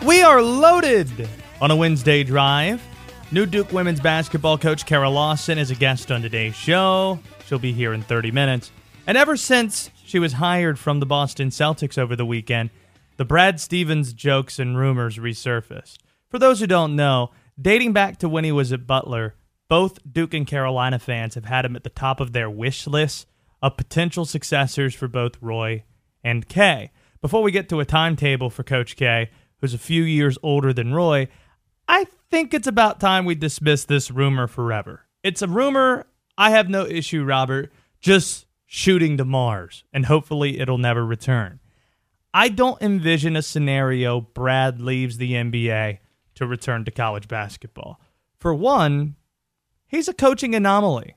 We are loaded on a Wednesday drive. New Duke women's basketball coach Kara Lawson is a guest on today's show. She'll be here in 30 minutes. And ever since she was hired from the Boston Celtics over the weekend, the Brad Stevens jokes and rumors resurfaced. For those who don't know, dating back to when he was at Butler, both Duke and Carolina fans have had him at the top of their wish list of potential successors for both Roy and Kay. Before we get to a timetable for Coach K, who's a few years older than Roy, I think it's about time we dismiss this rumor forever. It's a rumor. I have no issue, Robert, just shooting to Mars, and hopefully it'll never return. I don't envision a scenario Brad leaves the NBA to return to college basketball. For one, he's a coaching anomaly.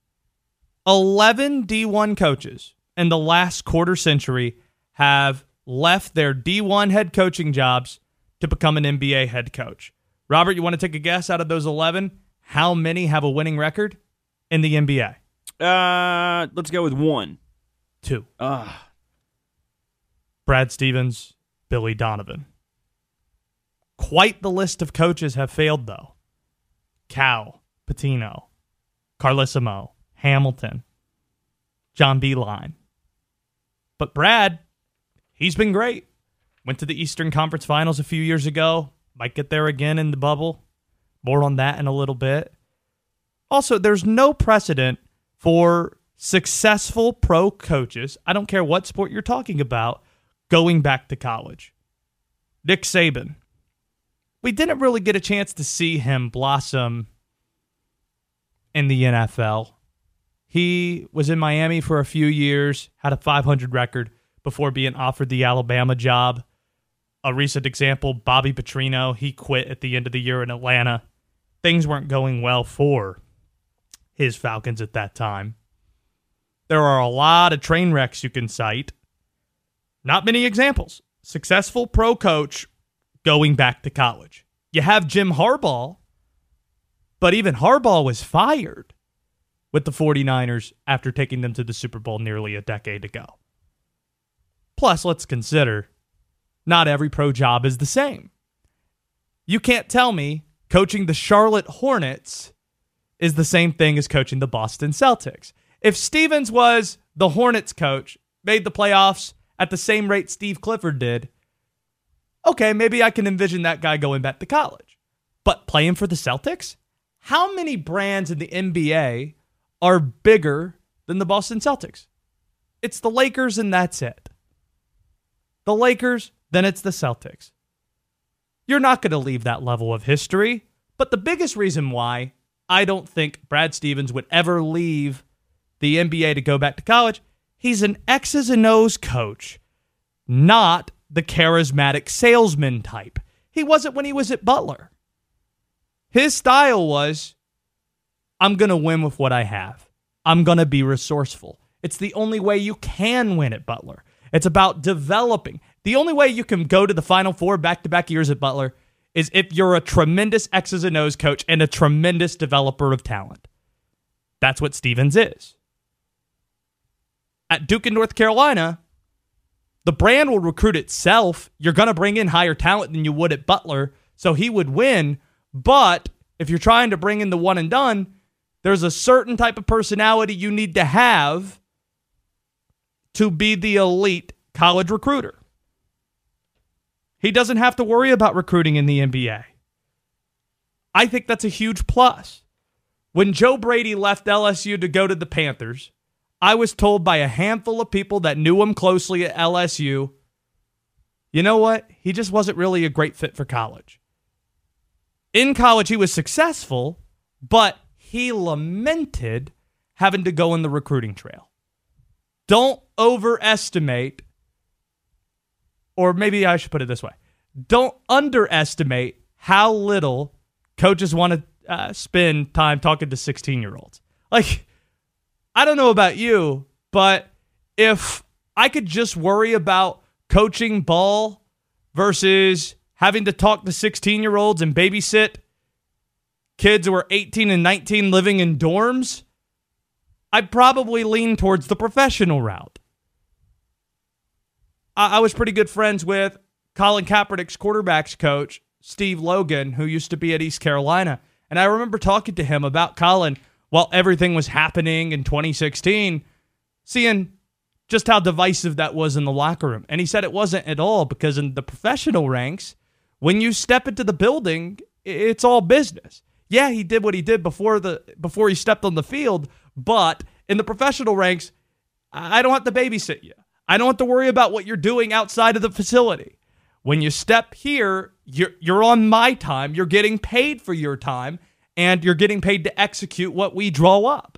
11 D1 coaches in the last quarter century have left their D1 head coaching jobs to become an NBA head coach. Robert, you want to take a guess out of those 11? How many have a winning record in the NBA? Let's go with 1. 2. Brad Stevens, Billy Donovan. Quite the list of coaches have failed, though. Cal, Pitino, Carlissimo, Hamilton, John Beilein. But Brad, he's been great. Went to the Eastern Conference Finals a few years ago. Might get there again in the bubble. More on that in a little bit. Also, there's no precedent for successful pro coaches, I don't care what sport you're talking about, going back to college. Nick Saban. We didn't really get a chance to see him blossom in the NFL. He was in Miami for a few years, had a .500 record before being offered the Alabama job. A recent example, Bobby Petrino, he quit at the end of the year in Atlanta. Things weren't going well for his Falcons at that time. There are a lot of train wrecks you can cite. Not many examples. Successful pro coach going back to college. You have Jim Harbaugh, but even Harbaugh was fired with the 49ers after taking them to the Super Bowl nearly a decade ago. Plus, let's consider, not every pro job is the same. You can't tell me coaching the Charlotte Hornets is the same thing as coaching the Boston Celtics. If Stevens was the Hornets coach, made the playoffs at the same rate Steve Clifford did, okay, maybe I can envision that guy going back to college. But playing for the Celtics? How many brands in the NBA are bigger than the Boston Celtics? It's the Lakers and that's it. The Lakers, then it's the Celtics. You're not going to leave that level of history, but the biggest reason why I don't think Brad Stevens would ever leave the NBA to go back to college, he's an X's and O's coach, not the charismatic salesman type. He wasn't when he was at Butler. His style was, I'm going to win with what I have. I'm going to be resourceful. It's the only way you can win at Butler. It's about developing. The only way you can go to the Final Four back-to-back years at Butler is if you're a tremendous X's and O's coach and a tremendous developer of talent. That's what Stevens is. At Duke and North Carolina, the brand will recruit itself. You're going to bring in higher talent than you would at Butler, so he would win. But if you're trying to bring in the one and done, there's a certain type of personality you need to have to be the elite college recruiter. He doesn't have to worry about recruiting in the NBA. I think that's a huge plus. When Joe Brady left LSU to go to the Panthers, I was told by a handful of people that knew him closely at LSU, you know what? He just wasn't really a great fit for college. In college, he was successful, but he lamented having to go in the recruiting trail. Don't overestimate, or maybe I should put it this way, don't underestimate how little coaches want to spend time talking to 16-year-olds. Like, I don't know about you, but if I could just worry about coaching ball versus having to talk to 16-year-olds and babysit kids who are 18 and 19 living in dorms, I'd probably lean towards the professional route. I was pretty good friends with Colin Kaepernick's quarterbacks coach, Steve Logan, who used to be at East Carolina. And I remember talking to him about Colin while everything was happening in 2016, seeing just how divisive that was in the locker room. And he said it wasn't at all, because in the professional ranks, when you step into the building, it's all business. Yeah, he did what he did before he stepped on the field, but in the professional ranks, I don't have to babysit you. I don't have to worry about what you're doing outside of the facility. When you step here, you're on my time. You're getting paid for your time, and you're getting paid to execute what we draw up.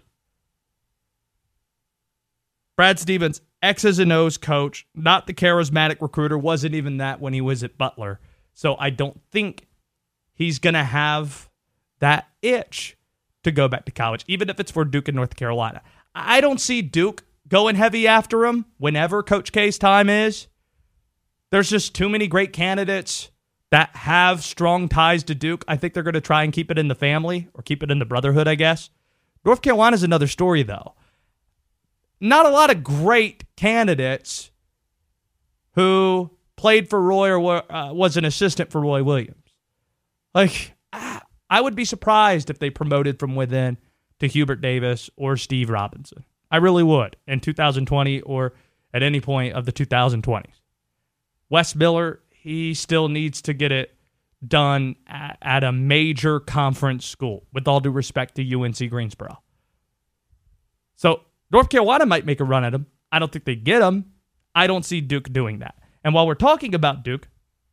Brad Stevens, X's and O's coach, not the charismatic recruiter, wasn't even that when he was at Butler. So I don't think he's going to have that itch to go back to college, even if it's for Duke and North Carolina. I don't see Duke going heavy after him whenever Coach K's time is. There's just too many great candidates that have strong ties to Duke. I think they're going to try and keep it in the family, or keep it in the brotherhood, I guess. North Carolina's another story, though. Not a lot of great candidates who played for Roy or was an assistant for Roy Williams. Like, I would be surprised if they promoted from within to Hubert Davis or Steve Robinson. I really would, in 2020 or at any point of the 2020s. Wes Miller, he still needs to get it done at a major conference school, with all due respect to UNC Greensboro. So North Carolina might make a run at him. I don't think they get him. I don't see Duke doing that. And while we're talking about Duke,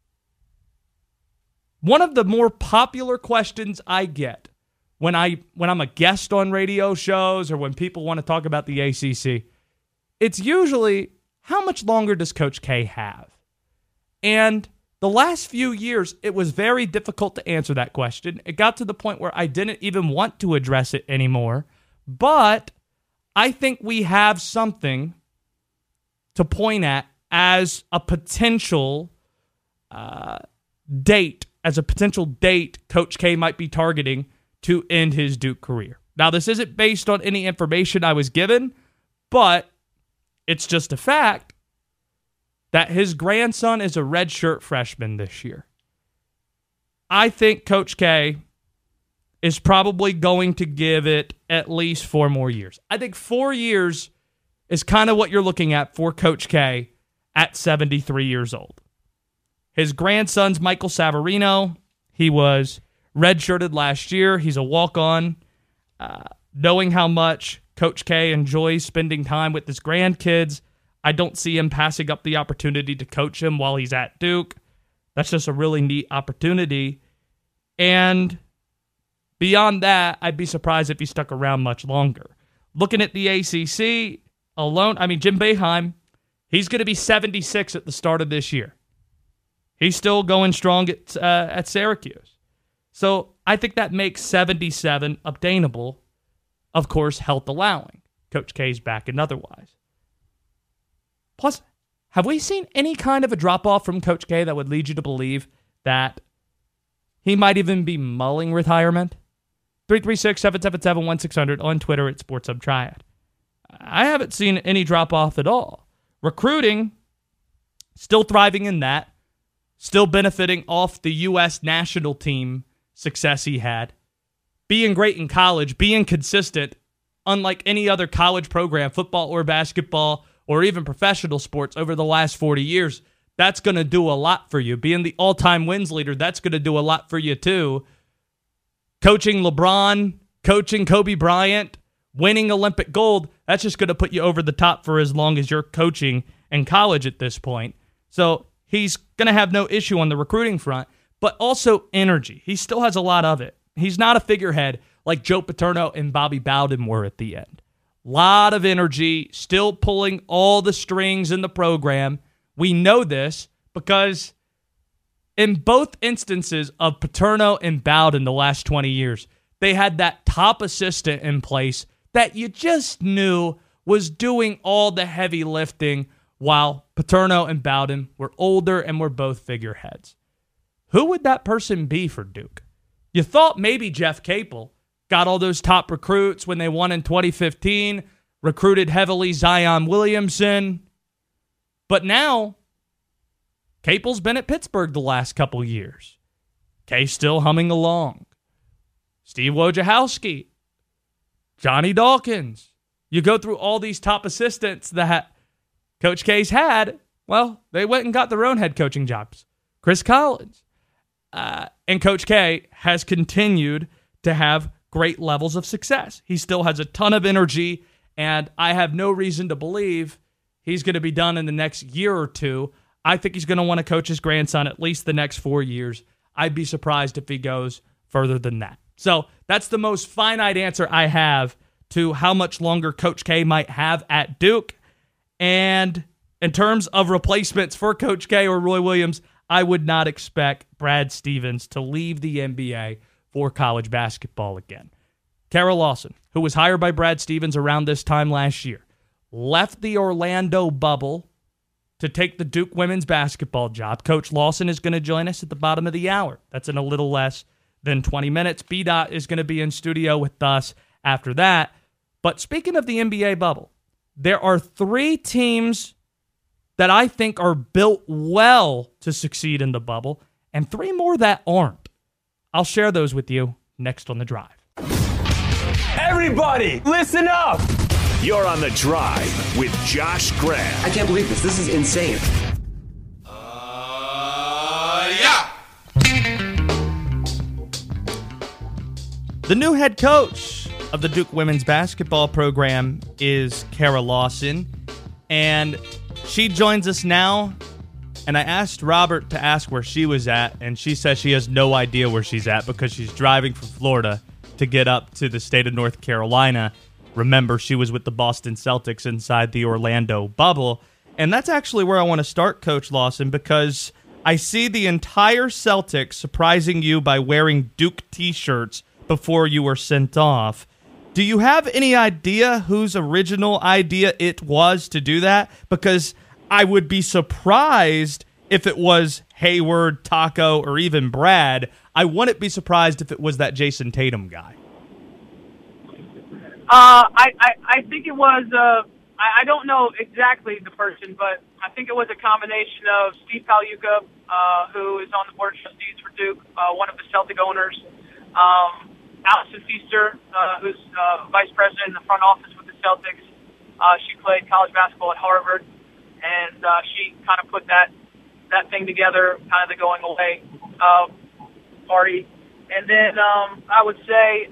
one of the more popular questions I get when I'm a guest on radio shows, or when people want to talk about the ACC, it's usually, how much longer does Coach K have? And the last few years, it was very difficult to answer that question. It got to the point where I didn't even want to address it anymore. But I think we have something to point at as a potential date Coach K might be targeting to end his Duke career. Now, this isn't based on any information I was given, but it's just a fact that his grandson is a redshirt freshman this year. I think Coach K is probably going to give it at least 4 more years. I think 4 years is kind of what you're looking at for Coach K at 73 years old. His grandson's Michael Savarino. He was redshirted last year. He's a walk-on. Knowing how much Coach K enjoys spending time with his grandkids, I don't see him passing up the opportunity to coach him while he's at Duke. That's just a really neat opportunity. And beyond that, I'd be surprised if he stuck around much longer. Looking at the ACC alone, Jim Boeheim, he's going to be 76 at the start of this year. He's still going strong at Syracuse. So I think that makes 77 obtainable, of course, health allowing. Coach K's back and otherwise. Plus, have we seen any kind of a drop-off from Coach K that would lead you to believe that he might even be mulling retirement? 336-777-1600 on Twitter at SportsHubTriad. I haven't seen any drop-off at all. Recruiting, still thriving in that, still benefiting off the U.S. national team success he had. Being great in college, being consistent, unlike any other college program, football or basketball, or even professional sports over the last 40 years, that's going to do a lot for you. Being the all-time wins leader, that's going to do a lot for you too. Coaching LeBron, coaching Kobe Bryant, winning Olympic gold, that's just going to put you over the top for as long as you're coaching in college at this point. So he's going to have no issue on the recruiting front, but also energy. He still has a lot of it. He's not a figurehead like Joe Paterno and Bobby Bowden were at the end. Lot of energy, still pulling all the strings in the program. We know this because in both instances of Paterno and Bowden the last 20 years, they had that top assistant in place that you just knew was doing all the heavy lifting while Paterno and Bowden were older and were both figureheads. Who would that person be for Duke? You thought maybe Jeff Capel got all those top recruits when they won in 2015, recruited heavily Zion Williamson. But now, Capel's been at Pittsburgh the last couple years. K's still humming along. Steve Wojciechowski, Johnny Dawkins. You go through all these top assistants that Coach K's had. Well, they went and got their own head coaching jobs. Chris Collins. And Coach K has continued to have great levels of success. He still has a ton of energy, and I have no reason to believe he's going to be done in the next year or two. I think he's going to want to coach his grandson at least the next 4 years. I'd be surprised if he goes further than that. So that's the most finite answer I have to how much longer Coach K might have at Duke. And in terms of replacements for Coach K or Roy Williams, I would not expect Brad Stevens to leave the NBA for college basketball again. Kara Lawson, who was hired by Brad Stevens around this time last year, left the Orlando bubble to take the Duke women's basketball job. Coach Lawson is going to join us at the bottom of the hour. That's in a little less than 20 minutes. B-Dot is going to be in studio with us after that. But speaking of the NBA bubble, there are 3 teams that I think are built well to succeed in the bubble, and 3 more that aren't. I'll share those with you next on The Drive. Everybody, listen up! You're on The Drive with Josh Graham. I can't believe this. This is insane. Yeah! The new head coach of the Duke women's basketball program is Kara Lawson, and she joins us now. And I asked Robert to ask where she was at, and she says she has no idea where she's at because she's driving from Florida to get up to the state of North Carolina. Remember, she was with the Boston Celtics inside the Orlando bubble. And that's actually where I want to start, Coach Lawson, because I see the entire Celtics surprising you by wearing Duke t-shirts before you were sent off. Do you have any idea whose original idea it was to do that? Because I would be surprised if it was Hayward, Taco, or even Brad. I wouldn't be surprised if it was that Jason Tatum guy. I think it was, I don't know exactly the person, but I think it was a combination of Steve Pagliuca, who is on the board of trustees for Duke, one of the Celtic owners, Allison Feaster, who's vice president in the front office with the Celtics. She played college basketball at Harvard, and she kind of put that thing together, kind of the going away party. And then I would say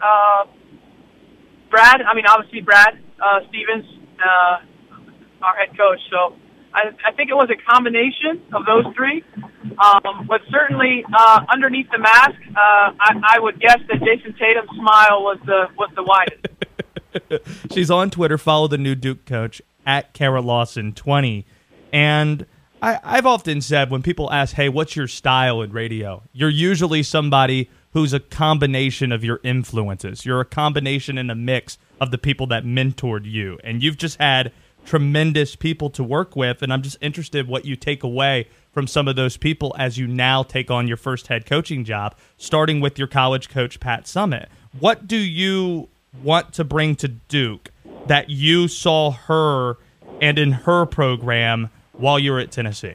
Brad, obviously Brad Stevens, our head coach. So I think it was a combination of those 3. But certainly underneath the mask, I would guess that Jason Tatum's smile was the widest. She's on Twitter. Follow the new Duke coach at Kara Lawson 20. And I've often said when people ask, hey, what's your style in radio? You're usually somebody who's a combination of your influences. You're a combination and a mix of the people that mentored you. And you've just had tremendous people to work with, and I'm just interested what you take away from some of those people as you now take on your first head coaching job, starting with your college coach, Pat Summitt. What do you want to bring to Duke that you saw her and in her program while you were at Tennessee?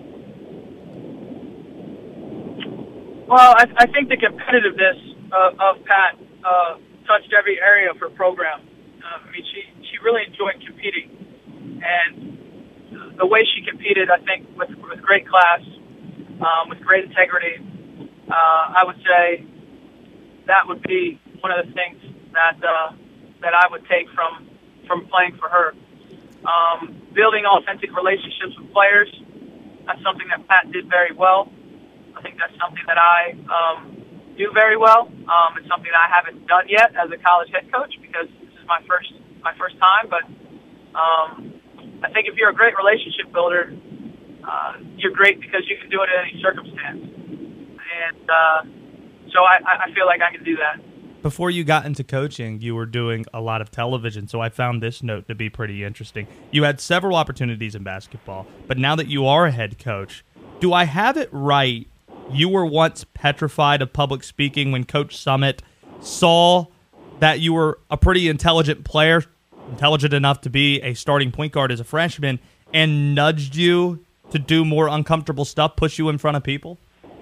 Well, I think the competitiveness of Pat touched every area of her program. She really enjoyed competing, and the way she competed, I think, with great class, with great integrity, I would say that would be one of the things that I would take from playing for her. Building authentic relationships with players, that's something that Pat did very well. I think that's something that I do very well. It's something that I haven't done yet as a college head coach because this is my first time. But I think if you're a great relationship builder, you're great because you can do it in any circumstance. And so I feel like I can do that. Before you got into coaching, you were doing a lot of television, so I found this note to be pretty interesting. You had several opportunities in basketball, but now that you are a head coach, do I have it right? You were once petrified of public speaking when Coach Summitt saw that you were a pretty intelligent player, intelligent enough to be a starting point guard as a freshman, and nudged you to do more uncomfortable stuff, push you in front of people?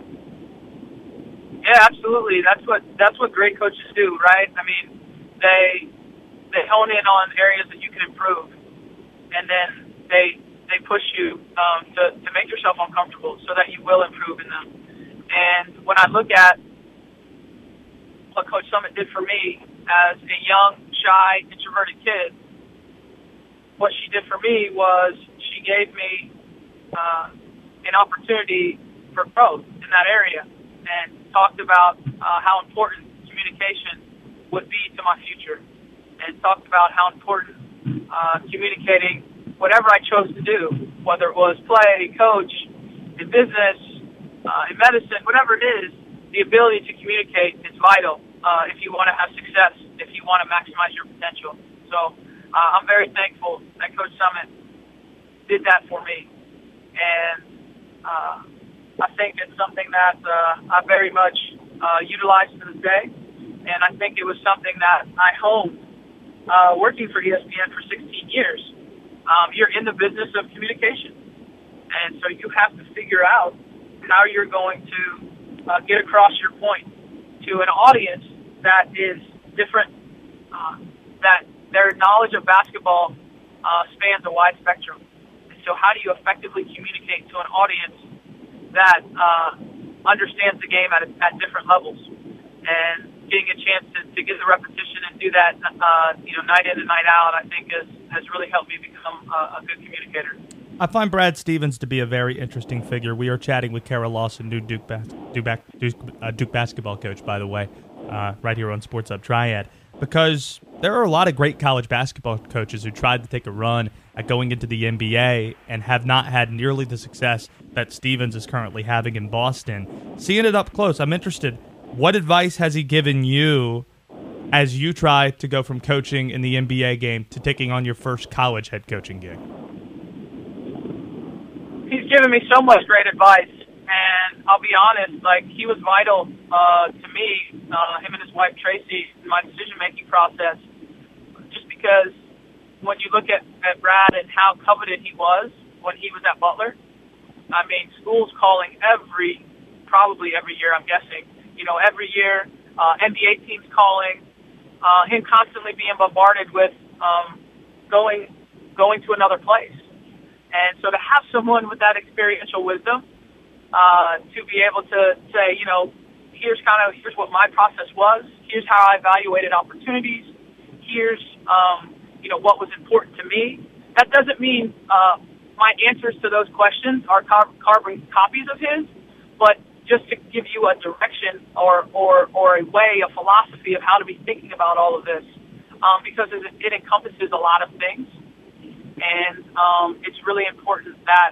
Yeah, absolutely. That's what great coaches do, right? I mean, they hone in on areas that you can improve, and then they push you to make yourself uncomfortable so that you will improve in them. And when I look at what Coach Summitt did for me as a young, shy, introverted kid, what she did for me was she gave me an opportunity for growth in that area, and talked about how important communication would be to my future, and talked about how important communicating whatever I chose to do, whether it was play, coach, in business, in medicine, whatever it is, the ability to communicate is vital if you want to have success, if you want to maximize your potential. So I'm very thankful that Coach Summitt did that for me. And I think it's something that I very much utilize to this day. And I think it was something that I honed working for ESPN for 16 years. You're in the business of communication. And so you have to figure out how you're going to get across your point to an audience that is different, that their knowledge of basketball spans a wide spectrum. And so how do you effectively communicate to an audience that understands the game at different levels? And getting a chance to get the repetition and do that, night in and night out, I think has really helped me become a good communicator. I find Brad Stevens to be a very interesting figure. We are chatting with Kara Lawson, new Duke basketball coach, by the way, right here on Sports Hub Triad, because there are a lot of great college basketball coaches who tried to take a run at going into the NBA and have not had nearly the success that Stevens is currently having in Boston. Seeing it up close, I'm interested. What advice has he given you as you try to go from coaching in the NBA game to taking on your first college head coaching gig? He's given me so much great advice, and I'll be honest, he was vital to me, him and his wife Tracy, in my decision-making process, just because when you look at Brad and how coveted he was when he was at Butler, I mean, schools calling probably every year, I'm guessing, every year, NBA teams calling, him constantly being bombarded with going to another place. And so to have someone with that experiential wisdom, to be able to say, here's what my process was, here's how I evaluated opportunities, here's, what was important to me. That doesn't mean my answers to those questions are carbon copies of his, but just to give you a direction or a way, a philosophy of how to be thinking about all of this, because it encompasses a lot of things. And it's really important that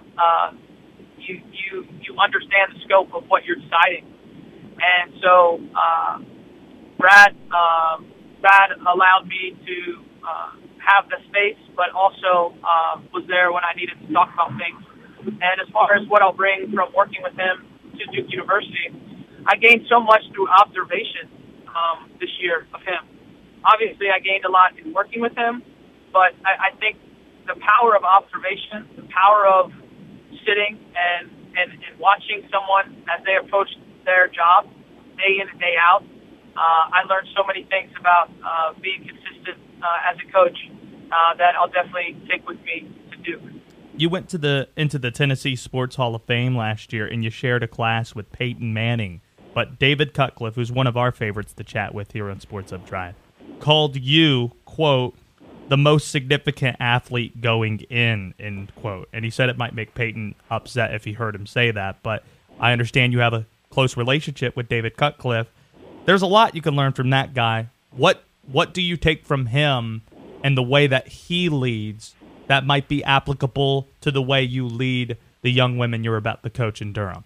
you understand the scope of what you're deciding. And so Brad allowed me to have the space, but also was there when I needed to talk about things. And as far as what I'll bring from working with him to Duke University, I gained so much through observation this year of him. Obviously, I gained a lot in working with him, but I think the power of observation, the power of sitting and watching someone as they approach their job day in and day out, I learned so many things about being consistent as a coach that I'll definitely take with me to Duke. You went into the Tennessee Sports Hall of Fame last year, and you shared a class with Peyton Manning. But David Cutcliffe, who's one of our favorites to chat with here on Sports Hub Triad, called you, quote, the most significant athlete going in, end quote. And he said it might make Peyton upset if he heard him say that, but I understand you have a close relationship with David Cutcliffe. There's a lot you can learn from that guy. What do you take from him and the way that he leads that might be applicable to the way you lead the young women you're about to coach in Durham?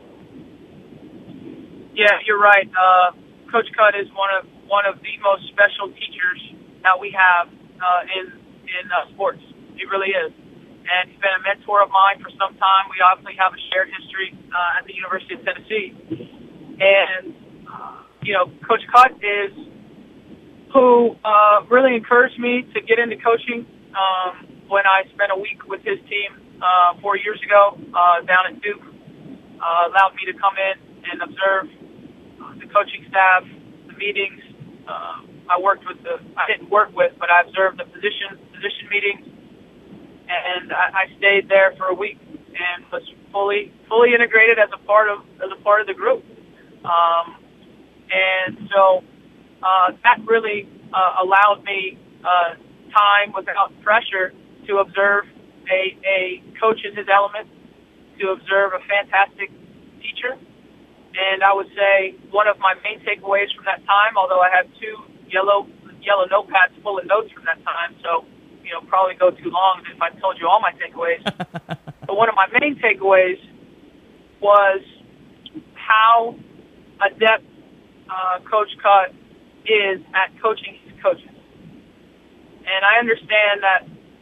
Yeah, you're right. Coach Cut is one of the most special teachers that we have in sports. He really is. And he's been a mentor of mine for some time. We obviously have a shared history at the University of Tennessee. And, Coach Cut is who really encouraged me to get into coaching when I spent a week with his team 4 years ago down at Duke. Allowed me to come in and observe the coaching staff, the meetings. I didn't work with, but I observed the position meetings, and I stayed there for a week and was fully integrated as a part of the group. And so that really allowed me time without pressure to observe a coach in his element, to observe a fantastic teacher. And I would say one of my main takeaways from that time, although I have two yellow notepads full of notes from that time, so probably go too long if I told you all my takeaways. But one of my main takeaways was how adept Coach Cut is at coaching his coaches. And I understand that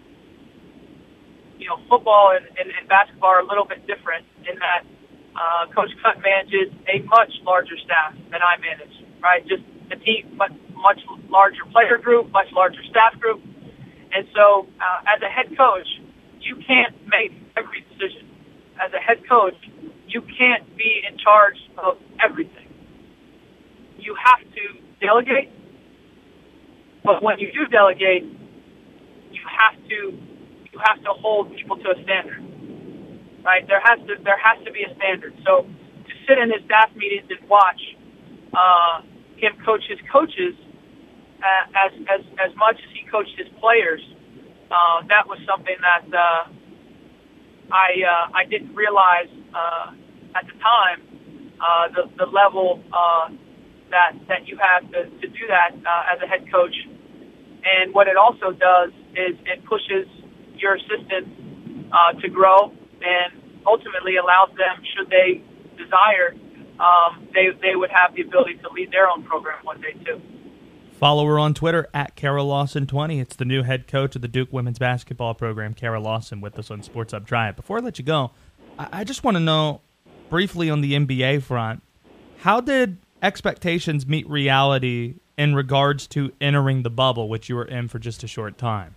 football and basketball are a little bit different in that Coach Cut manages a much larger staff than I manage, right? Just a team, much larger player group, much larger staff group. And so as a head coach, you can't make every decision. As a head coach, you can't be in charge of everything. You have to delegate, but when you do delegate, you have to hold people to a standard, right? There has to be a standard. So to sit in his staff meetings and watch him coach his coaches as much as he coached his players, that was something that I didn't realize at the time the level that you have to do that as a head coach. And what it also does is it pushes your assistants to grow and ultimately allows them, should they desire, they would have the ability to lead their own program one day too. Follow her on Twitter at Kara Lawson 20. It's the new head coach of the Duke women's basketball program, Kara Lawson, with us on Sports Hub Triad. Before I let you go, I just want to know briefly on the NBA front, how did expectations meet reality in regards to entering the bubble, which you were in for just a short time?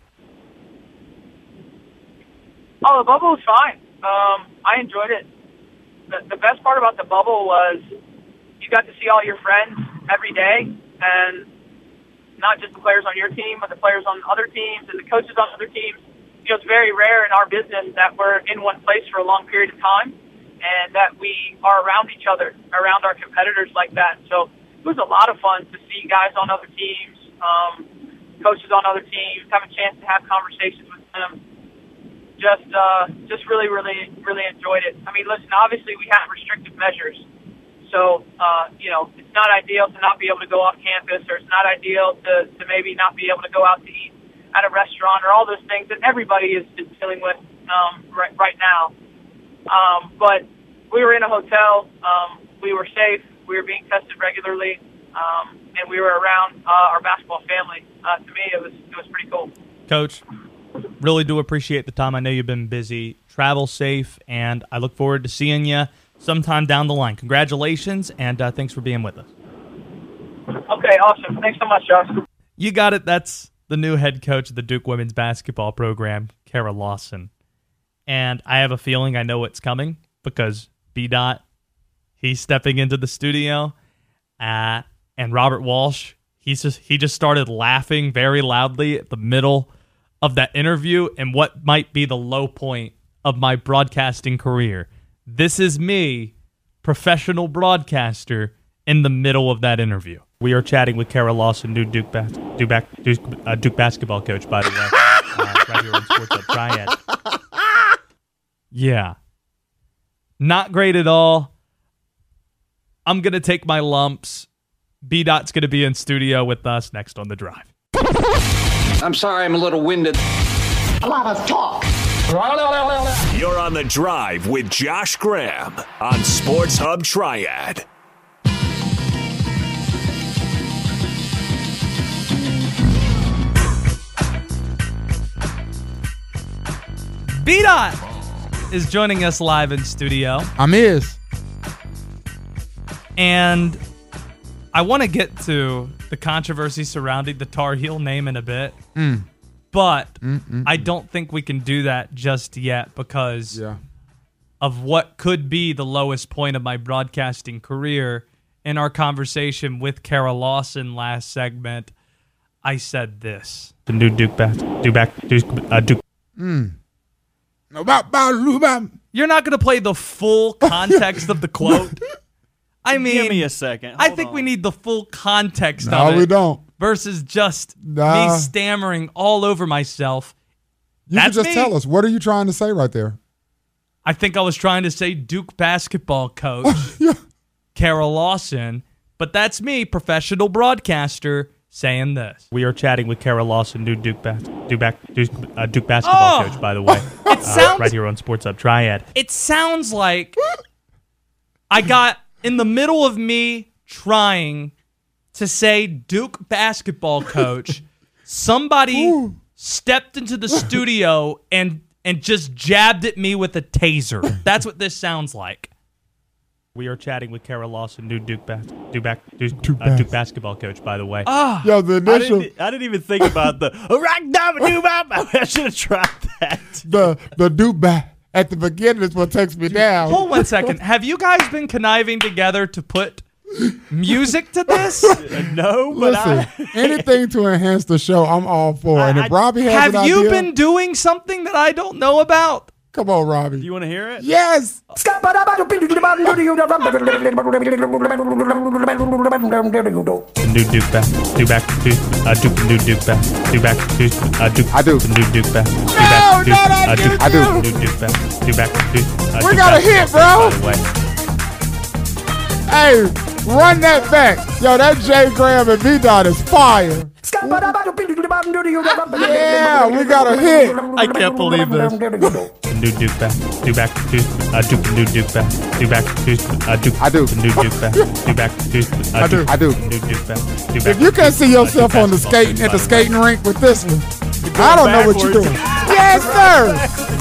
Oh, the bubble was fine. I enjoyed it. The best part about the bubble was you got to see all your friends every day, and not just the players on your team, but the players on other teams and the coaches on other teams. It's very rare in our business that we're in one place for a long period of time and that we are around each other, around our competitors like that. So it was a lot of fun to see guys on other teams, coaches on other teams, have a chance to have conversations with them. Just really enjoyed it. I mean, listen, obviously we have restrictive measures. So, it's not ideal to not be able to go off campus, or it's not ideal to maybe not be able to go out to eat at a restaurant, or all those things that everybody is dealing with right now. But we were in a hotel. We were safe. We were being tested regularly, and we were around our basketball family. To me, it was pretty cool. Coach, really do appreciate the time. I know you've been busy. Travel safe, and I look forward to seeing you sometime down the line. Congratulations, and thanks for being with us. Okay, awesome. Thanks so much, Josh. You got it. That's the new head coach of the Duke women's basketball program, Kara Lawson. And I have a feeling I know what's coming because B-Dot, he's stepping into the studio, and Robert Walsh, he just started laughing very loudly at the middle of that interview and what might be the low point of my broadcasting career. This is me, professional broadcaster, in the middle of that interview. We are chatting with Kara Lawson, new Duke basketball coach, by the way, right here on Sports Hub Triad. Yeah. Not great at all. I'm going to take my lumps. B-Dot's going to be in studio with us next on The Drive. I'm sorry I'm a little winded. A lot of talk. You're on The Drive with Josh Graham on Sports Hub Triad. B-Dot is joining us live in studio. I'm is. And I want to get to the controversy surrounding the Tar Heel name in a bit. But I don't think we can do that just yet because of what could be the lowest point of my broadcasting career. In our conversation with Kara Lawson last segment, I said this. The new Duke. You're not going to play the full context of the quote? I mean, give me a second. I think we need the full context of it. No, we don't. Versus just me stammering all over myself. You can just tell us. What are you trying to say right there? I think I was trying to say Duke basketball coach, Kara Lawson, but that's me, professional broadcaster, saying this. We are chatting with Kara Lawson, new Duke basketball coach, by the way. It sounds right here on Sports Hub Triad. It sounds like I got in the middle of me trying to say Duke basketball coach. Somebody stepped into the studio and just jabbed at me with a taser. That's what this sounds like. We are chatting with Kara Lawson, new Duke basketball coach, by the way. Yo, the initial. I didn't even think about the I should have tried that. The Duke back at the beginning is what takes me down. Hold 1 second. Have you guys been conniving together to put music to this? No, but listen, anything to enhance the show, I'm all for. And if Robbie has have an you idea, been doing something that I don't know about? Come on, Robbie. Do you want to hear it? Yes. New Duke back. New Duke back. I do. New Duke back. I do. New Duke back. We got a hit, bro. By the way. Hey, run that back. Yo, that Jay Graham and V-Dot is fire. Yeah, we got a hit. I can't believe this. New Duke back. New Duke back. I do. New Duke back. I do. New Duke back. If you can't see yourself on the skating at the skating rink with this one, I don't know what you're doing. Yes, sir.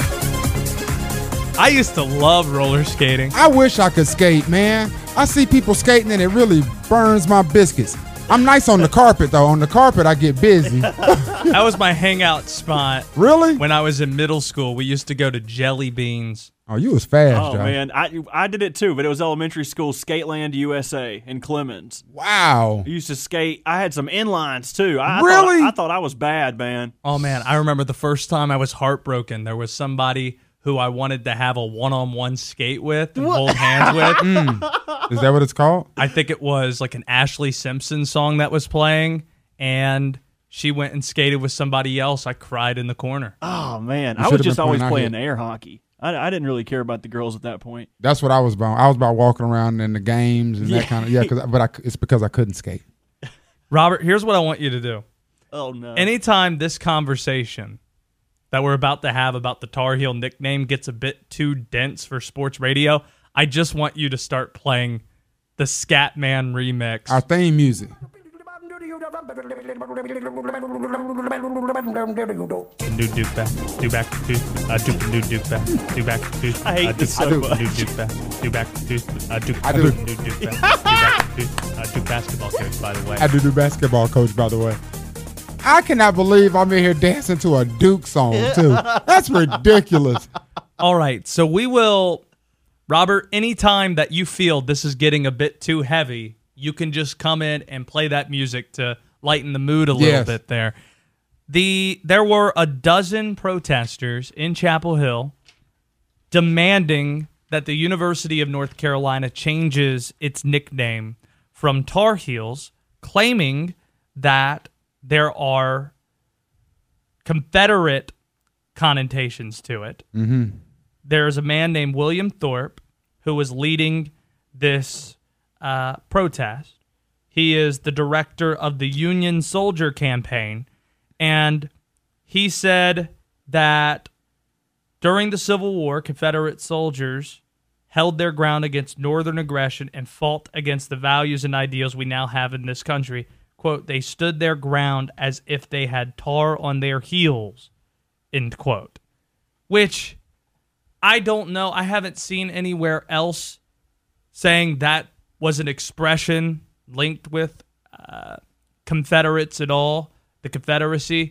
I used to love roller skating. I wish I could skate, man. I see people skating and it really burns my biscuits. I'm nice on the carpet, though. On the carpet, I get busy. That was my hangout spot. Really? When I was in middle school, we used to go to Jelly Beans. Oh, you was fast, Oh, Josh. man. I did it, too, but it was elementary school, Skateland USA in Clemens. Wow. I used to skate. I had some inlines, too. Really? I thought I was bad, man. Oh, man. I remember the first time I was heartbroken. There was somebody who I wanted to have a one-on-one skate with and hold hands with. Is that what it's called? I think it was like an Ashley Simpson song that was playing, and she went and skated with somebody else. I cried in the corner. Oh, man. You I was should've just been always pointing out playing air hockey. I didn't really care about the girls at that point. That's what I was about. I was about walking around in the games and that kind of it's because I couldn't skate. Robert, here's what I want you to do. Oh, no. Anytime this conversation that we're about to have about the Tar Heel nickname gets a bit too dense for sports radio, I just want you to start playing the Scatman remix. Our theme music. New Duke back. New Duke back. I hate this so much. New Duke back. New Duke I do. New Duke back. Duke basketball coach, by the way. I do basketball coach, by the way. I cannot believe I'm in here dancing to a Duke song, too. That's ridiculous. All right, so we will, Robert, anytime that you feel this is getting a bit too heavy, you can just come in and play that music to lighten the mood a little bit there. There were a dozen protesters in Chapel Hill demanding that the University of North Carolina changes its nickname from Tar Heels, claiming that there are Confederate connotations to it. Mm-hmm. There's a man named William Thorpe who was leading this protest. He is the director of the Union Soldier Campaign, and he said that during the Civil War, Confederate soldiers held their ground against Northern aggression and fought against the values and ideals we now have in this country. Quote, they stood their ground as if they had tar on their heels, end quote. Which, I don't know. I haven't seen anywhere else saying that was an expression linked with Confederates at all, the Confederacy.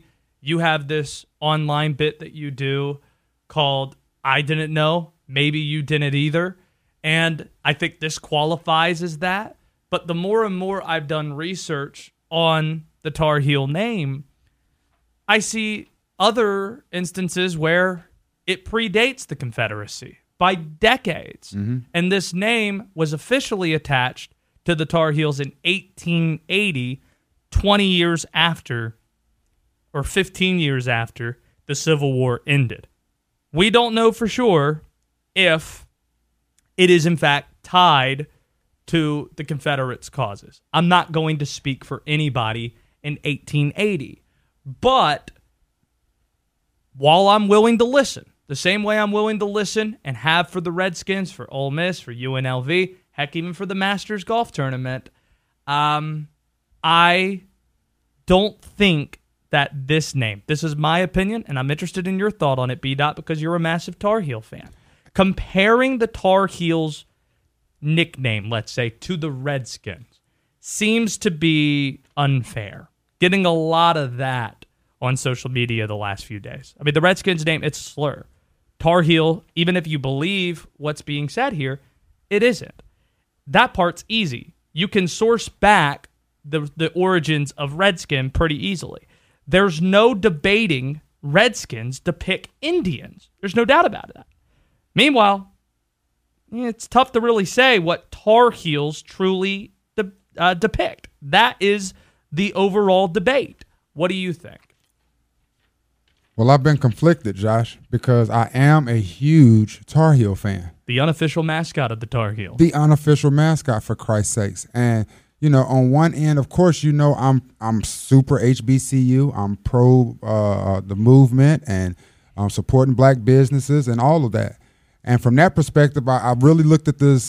You have this online bit that you do called I Didn't Know, Maybe You Didn't Either. And I think this qualifies as that. But the more and more I've done research on the Tar Heel name, I see other instances where it predates the Confederacy by decades. And this name was officially attached to the Tar Heels in 1880, 20 years after, or 15 years after, the Civil War ended. We don't know for sure if it is in fact tied to the Confederates' causes. I'm not going to speak for anybody in 1880. But while I'm willing to listen, the same way I'm willing to listen and have for the Redskins, for Ole Miss, for UNLV, heck, even for the Masters Golf Tournament, I don't think that this name, this is my opinion, and I'm interested in your thought on it, B-Dot, because you're a massive Tar Heel fan. Comparing the Tar Heels nickname, let's say, to the Redskins seems to be unfair. Getting a lot of that on social media the last few days. I mean, the Redskins name, it's a slur. Tar Heel, even if you believe what's being said here, it isn't. That part's easy. You can source back the origins of Redskin pretty easily. There's no debating Redskins depict Indians. There's no doubt about that. Meanwhile, it's tough to really say what Tar Heels truly depict. That is the overall debate. What do you think? Well, I've been conflicted, Josh, because I am a huge Tar Heel fan. The unofficial mascot of the Tar Heels. The unofficial mascot, for Christ's sakes. And, you know, on one end, of course, you know, I'm super HBCU. I'm pro the movement, and I'm supporting black businesses and all of that. And from that perspective, I really looked at this.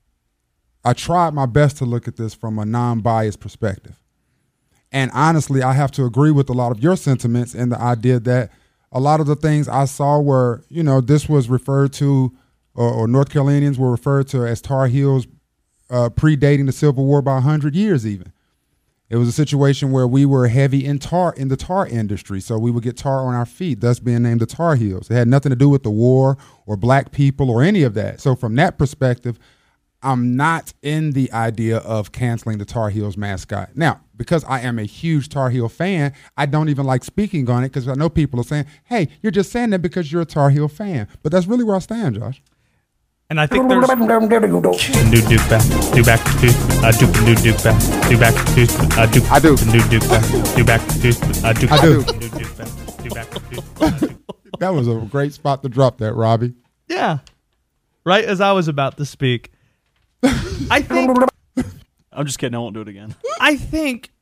I tried my best to look at this from a non-biased perspective. And honestly, I have to agree with a lot of your sentiments in the idea that a lot of the things I saw were, you know, this was referred to, or North Carolinians were referred to as Tar Heels predating the Civil War by 100 years even. It was a situation where we were heavy in the tar industry, so we would get tar on our feet, thus being named the Tar Heels. It had nothing to do with the war or black people or any of that. So from that perspective, I'm not in the idea of canceling the Tar Heels mascot. Now, because I am a huge Tar Heel fan, I don't even like speaking on it because I know people are saying, hey, you're just saying that because you're a Tar Heel fan. But that's really where I stand, Josh. And I think there's new Duke back, do back to Duke, new Duke back, do back to Duke, I do. New Duke back, do back to Duke, I do. New Duke back, do back to Duke. That was a great spot to drop that, Robbie. Yeah, right as I was about to speak. I think I'm just kidding. I won't do it again. I think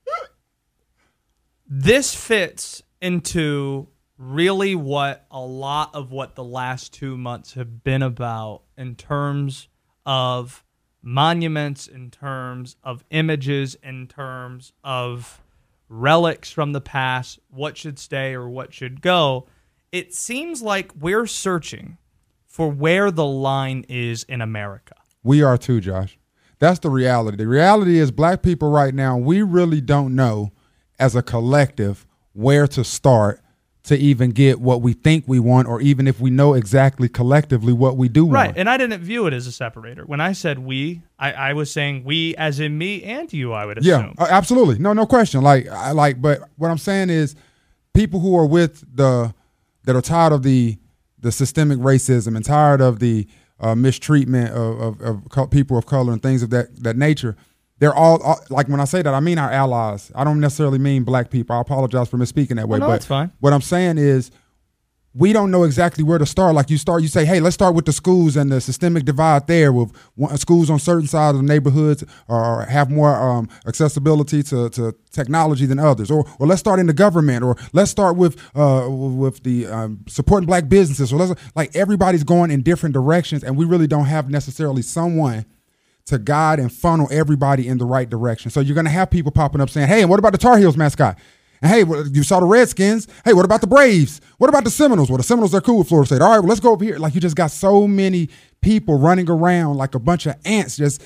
this fits into really what a lot of what the last 2 months have been about in terms of monuments, in terms of images, in terms of relics from the past, what should stay or what should go. It seems like we're searching for where the line is in America. We are too, Josh. That's the reality. The reality is black people right now, we really don't know as a collective where to start to even get what we think we want, or even if we know exactly collectively what we do want. Right, and I didn't view it as a separator. When I said we, I was saying we as in me and you, I would assume. Yeah, absolutely. No question. But what I'm saying is people who are that are tired of the systemic racism and tired of the mistreatment of people of color and things of that nature, they're all like, when I say that, I mean our allies. I don't necessarily mean black people. I apologize for misspeaking that way. No, but that's fine. What I'm saying is we don't know exactly where to start. Like you say, hey, let's start with the schools and the systemic divide there, with schools on certain sides of the neighborhoods or have more accessibility to technology than others. Or let's start in the government, or let's start with the supporting black businesses. Or everybody's going in different directions, and we really don't have necessarily someone to guide and funnel everybody in the right direction. So you're going to have people popping up saying, hey, and what about the Tar Heels mascot? And hey, you saw the Redskins. Hey, what about the Braves? What about the Seminoles? Well, the Seminoles are cool with Florida State. All right, well, let's go over here. Like, you just got so many people running around like a bunch of ants, just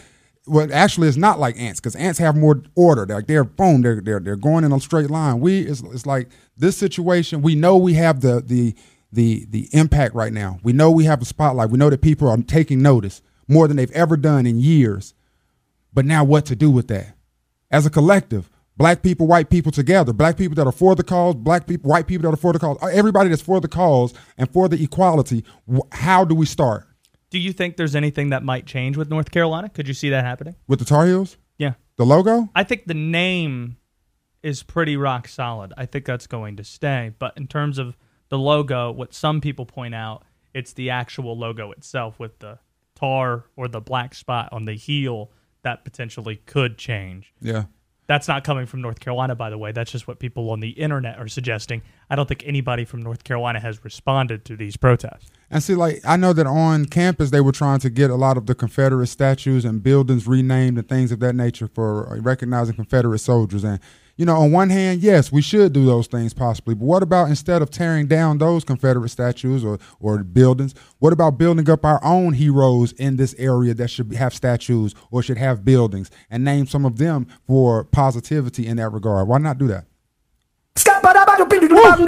well, actually, it's not like ants because ants have more order. They're going in a straight line. It's like this situation. We know we have the impact right now. We know we have the spotlight. We know that people are taking notice more than they've ever done in years. But now, what to do with that? As a collective, black people, white people together, black people that are for the cause, black people, white people that are for the cause, everybody that's for the cause and for the equality. How do we start? Do you think there's anything that might change with North Carolina? Could you see that happening? With the Tar Heels? Yeah. The logo? I think the name is pretty rock solid. I think that's going to stay. But in terms of the logo, what some people point out, it's the actual logo itself with the tar or the black spot on the heel that potentially could change. Yeah. That's not coming from North Carolina, by the way. That's just what people on the internet are suggesting. I don't think anybody from North Carolina has responded to these protests. And see, like, I know that on campus they were trying to get a lot of the Confederate statues and buildings renamed and things of that nature for recognizing Confederate soldiers. And, you know, on one hand, yes, we should do those things possibly. But what about instead of tearing down those Confederate statues or buildings, what about building up our own heroes in this area that should have statues or should have buildings and name some of them for positivity in that regard? Why not do that? Let's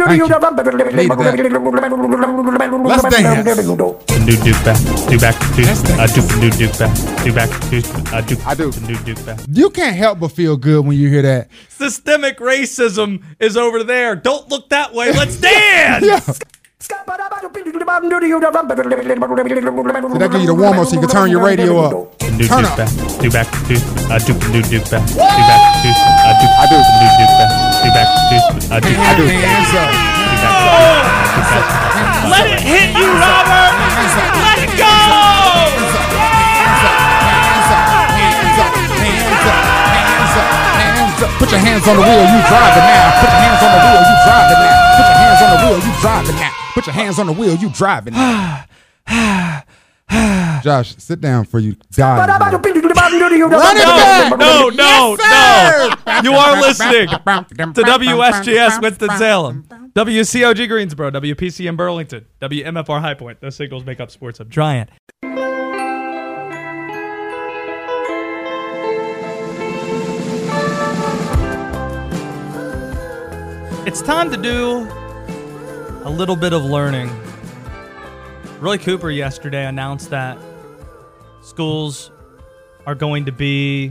dance. New Duke back. Do back. New Duke back. Do back. I do. New Duke back. You can't help but feel good when you hear that. Systemic racism is over there. Don't look that way. Let's dance. Yeah. So that give you the warm up so you can turn your radio up. New Turn Duke up. back. Do back. New Duke back. Do back. I do. New Duke back. Do back. I do. Hands up. Let it hit you, Robert. Let it go. Hands up. Put your hands on the wheel, you driving now. Put your hands on the wheel, you driving now. Put your hands on the wheel, you driving now. Put your hands on the wheel, you driving now. Josh, sit down for you die. Run it back. No. You are listening to WSGS Winston-Salem, WCOG Greensboro, WPCM Burlington, WMFR High Point. Those signals make up Sports Hub Giant. It's time to do a little bit of learning. Roy Cooper yesterday announced that schools are going to be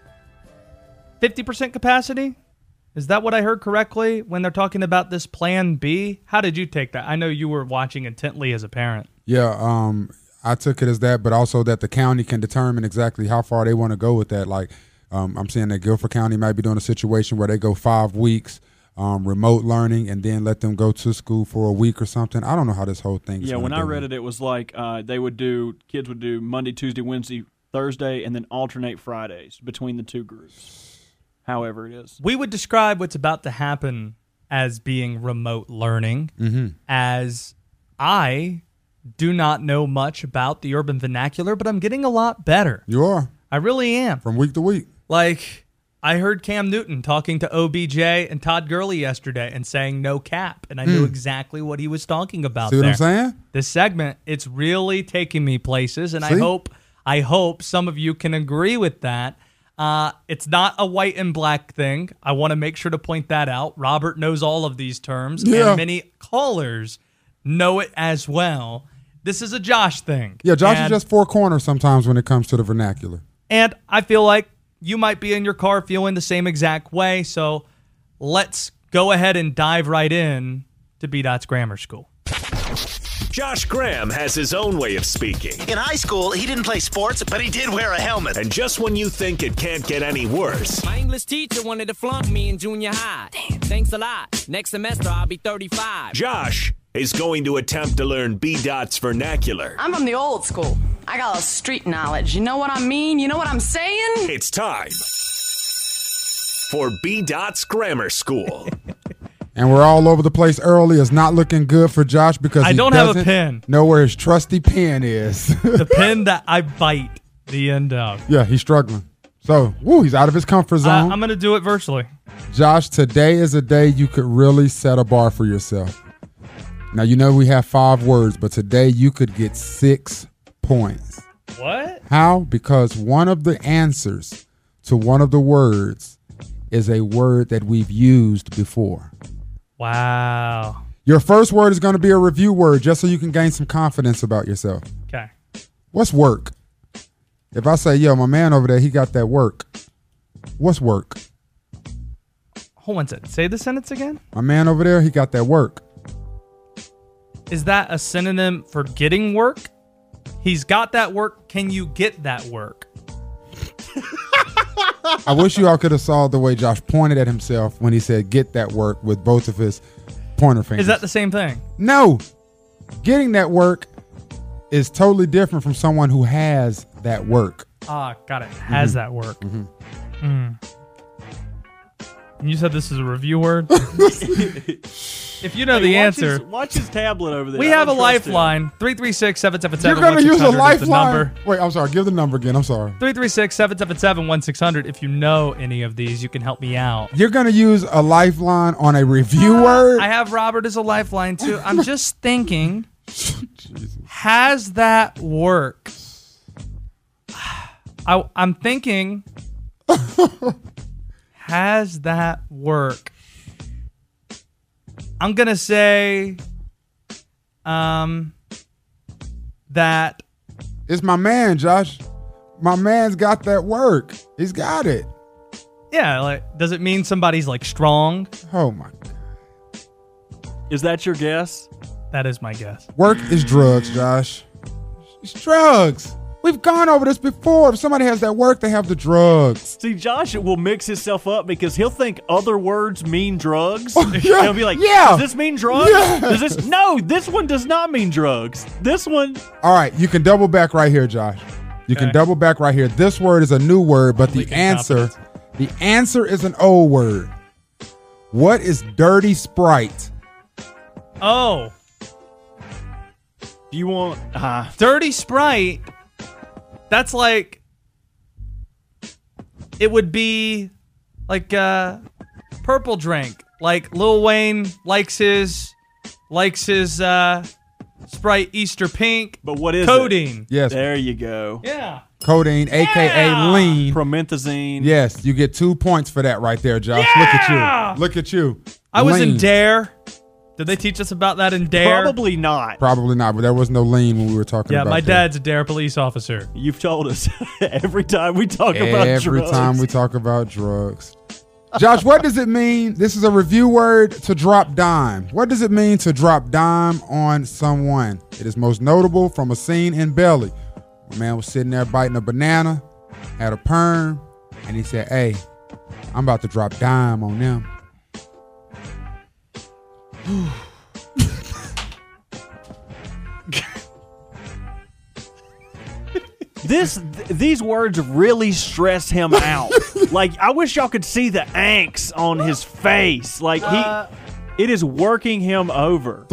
50% capacity. Is that what I heard correctly when they're talking about this Plan B? How did you take that? I know you were watching intently as a parent. Yeah, I took it as that, but also that the county can determine exactly how far they want to go with that. Like, I'm saying that Guilford County might be doing a situation where they go 5 weeks remote learning and then let them go to school for a week or something. I don't know how this whole thing is. Yeah, when I read it, it was like kids would do Monday, Tuesday, Wednesday, Thursday, and then alternate Fridays between the two groups, however it is. We would describe what's about to happen as being remote learning, as I do not know much about the urban vernacular, but I'm getting a lot better. You are. I really am. From week to week. Like, I heard Cam Newton talking to OBJ and Todd Gurley yesterday and saying no cap, and I knew exactly what he was talking about. See what I'm saying? This segment, it's really taking me places, and See? I hope some of you can agree with that. It's not a white and black thing. I want to make sure to point that out. Robert knows all of these terms, and many callers know it as well. This is a Josh thing. Yeah, Josh is just 4 corners sometimes when it comes to the vernacular. And I feel like you might be in your car feeling the same exact way, so let's go ahead and dive right in to B-Dot's Grammar School. Josh Graham has his own way of speaking. In high school, he didn't play sports, but he did wear a helmet. And just when you think it can't get any worse, my English teacher wanted to flunk me in junior high. Damn. Thanks a lot. Next semester, I'll be 35. Josh is going to attempt to learn B-Dot's vernacular. I'm from the old school. I got a street knowledge. You know what I mean? You know what I'm saying? It's time for B-Dot's Grammar School. And we're all over the place early. It's not looking good for Josh because I don't have a pen. Know where his trusty pen is. The pen that I bite the end of. Yeah, he's struggling. So, he's out of his comfort zone. I'm going to do it virtually. Josh, today is a day you could really set a bar for yourself. Now, you know we have 5 words, but today you could get 6 points. What? How? Because one of the answers to one of the words is a word that we've used before. Wow. Your first word is going to be a review word just so you can gain some confidence about yourself. Okay. What's work? If I say, yo, my man over there, he got that work. What's work? Hold on a second. Say the sentence again. My man over there, he got that work. Is that a synonym for getting work? He's got that work. Can you get that work? I wish you all could have saw the way Josh pointed at himself when he said get that work with both of his pointer fingers. Is that the same thing? No. Getting that work is totally different from someone who has that work. Ah, got it. Has that work. And you said this is a review word? If you know the answer. Watch his tablet over there. We have a lifeline. 336-777-1600. You're going to use a lifeline? Number. Wait, I'm sorry. Give the number again. I'm sorry. 336-777-1600. If you know any of these, you can help me out. You're going to use a lifeline on a review word? I have Robert as a lifeline, too. I'm just thinking, has that work? I'm thinking, has that work? I'm going to say that. It's my man, Josh. My man's got that work. He's got it. Yeah, like, does it mean somebody's like strong? Oh my God. Is that your guess? That is my guess. Work is drugs, Josh. It's drugs. We've gone over this before. If somebody has that work, they have the drugs. See, Josh will mix himself up because he'll think other words mean drugs. Yeah, He'll be like, yeah. Does this mean drugs? Yeah. Does this? No, this one does not mean drugs. This one. All right, you can double back right here, Josh. You can double back right here. This word is a new word, but the answer is an old word. What is dirty Sprite? Oh. Do you want Dirty Sprite? That's like, it would be like purple drink. Like Lil Wayne likes his Sprite Easter Pink. But what is codeine? It? Yes. There you go. Yeah. Codeine, a.k.a. lean. Promethazine. Yes, you get 2 points for that right there, Josh. Yeah! Look at you. I was in Lean. Dare. Did they teach us about that in Dare? Probably not. Probably not, but there was no lean when we were talking about Yeah, my Dare. dad's a Dare police officer. You've told us every time we talk about drugs. Every time we talk about drugs. Josh, what does it mean? This is a review word, to drop dime. What does it mean to drop dime on someone? It is most notable from a scene in Belly. My man was sitting there biting a banana, had a perm, and he said, hey, I'm about to drop dime on them. These words really stress him out. Like, I wish y'all could see the angst on his face. Like, it is working him over.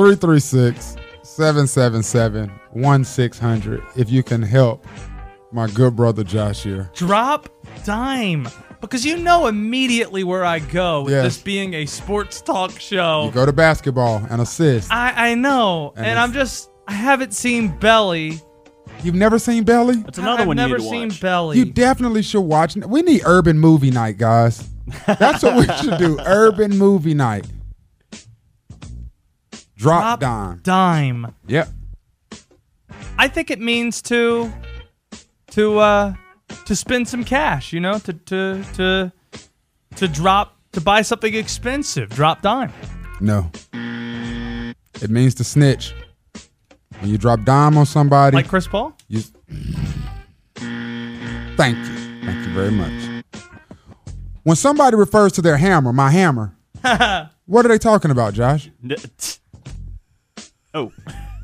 336-777-1600 if you can help my good brother Josh here. Drop dime. Because you know immediately where I go with this being a sports talk show. You go to basketball and assist. I know. And I haven't seen Belly. You've never seen Belly? That's another one you need to watch. I've never seen Belly. You definitely should watch. We need urban movie night, guys. That's what we should do. Urban movie night. Drop dime. Dime. Yep. I think it means to spend some cash, you know, to drop, to buy something expensive. Drop dime. No. It means to snitch. When you drop dime on somebody. Like Chris Paul? Thank you. Thank you very much. When somebody refers to their hammer, my hammer, what are they talking about, Josh? Oh.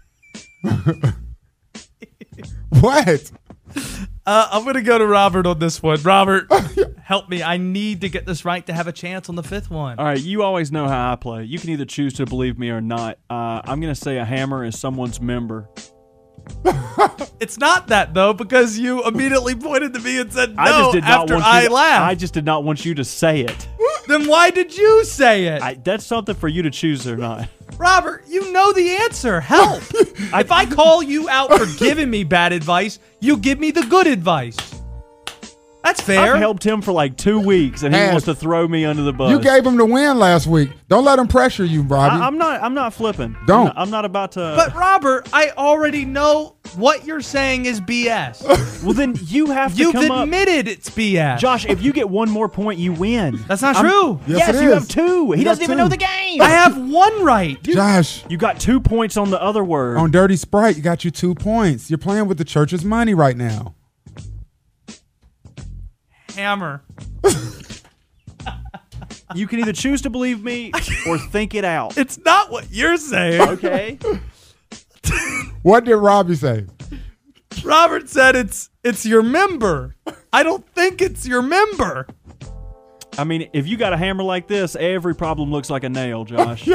What? I'm going to go to Robert on this one. Robert, help me. I need to get this right to have a chance on the fifth one. All right, you always know how I play. You can either choose to believe me or not. I'm going to say a hammer is someone's member. It's not that, though, because you immediately pointed to me and said no laughed. I just did not want you to say it. Then why did you say it? That's something for you to choose or not. Robert, you know the answer. Help. If I call you out for giving me bad advice, you give me the good advice. That's fair. I've helped him for like 2 weeks, and he wants to throw me under the bus. You gave him the win last week. Don't let him pressure you, Robbie. I'm not flipping. Don't. I'm not about to. But Robert, I already know what you're saying is BS. Well, then you have to You've come up. admitted it's BS. Josh, if you get one more point, you win. That's not true. Yes, it you is. have 2. He You doesn't got even 2. know the game. I have one right. Josh, You got 2 points on the other word. on Dirty Sprite, you got you 2 points. You're playing with the church's money right now. Hammer. You can either choose to believe me or think it out. It's not what you're saying. Okay. What did Robbie say? Robert said it's your member. I don't think it's your member. I mean, if you got a hammer like this, every problem looks like a nail, Josh.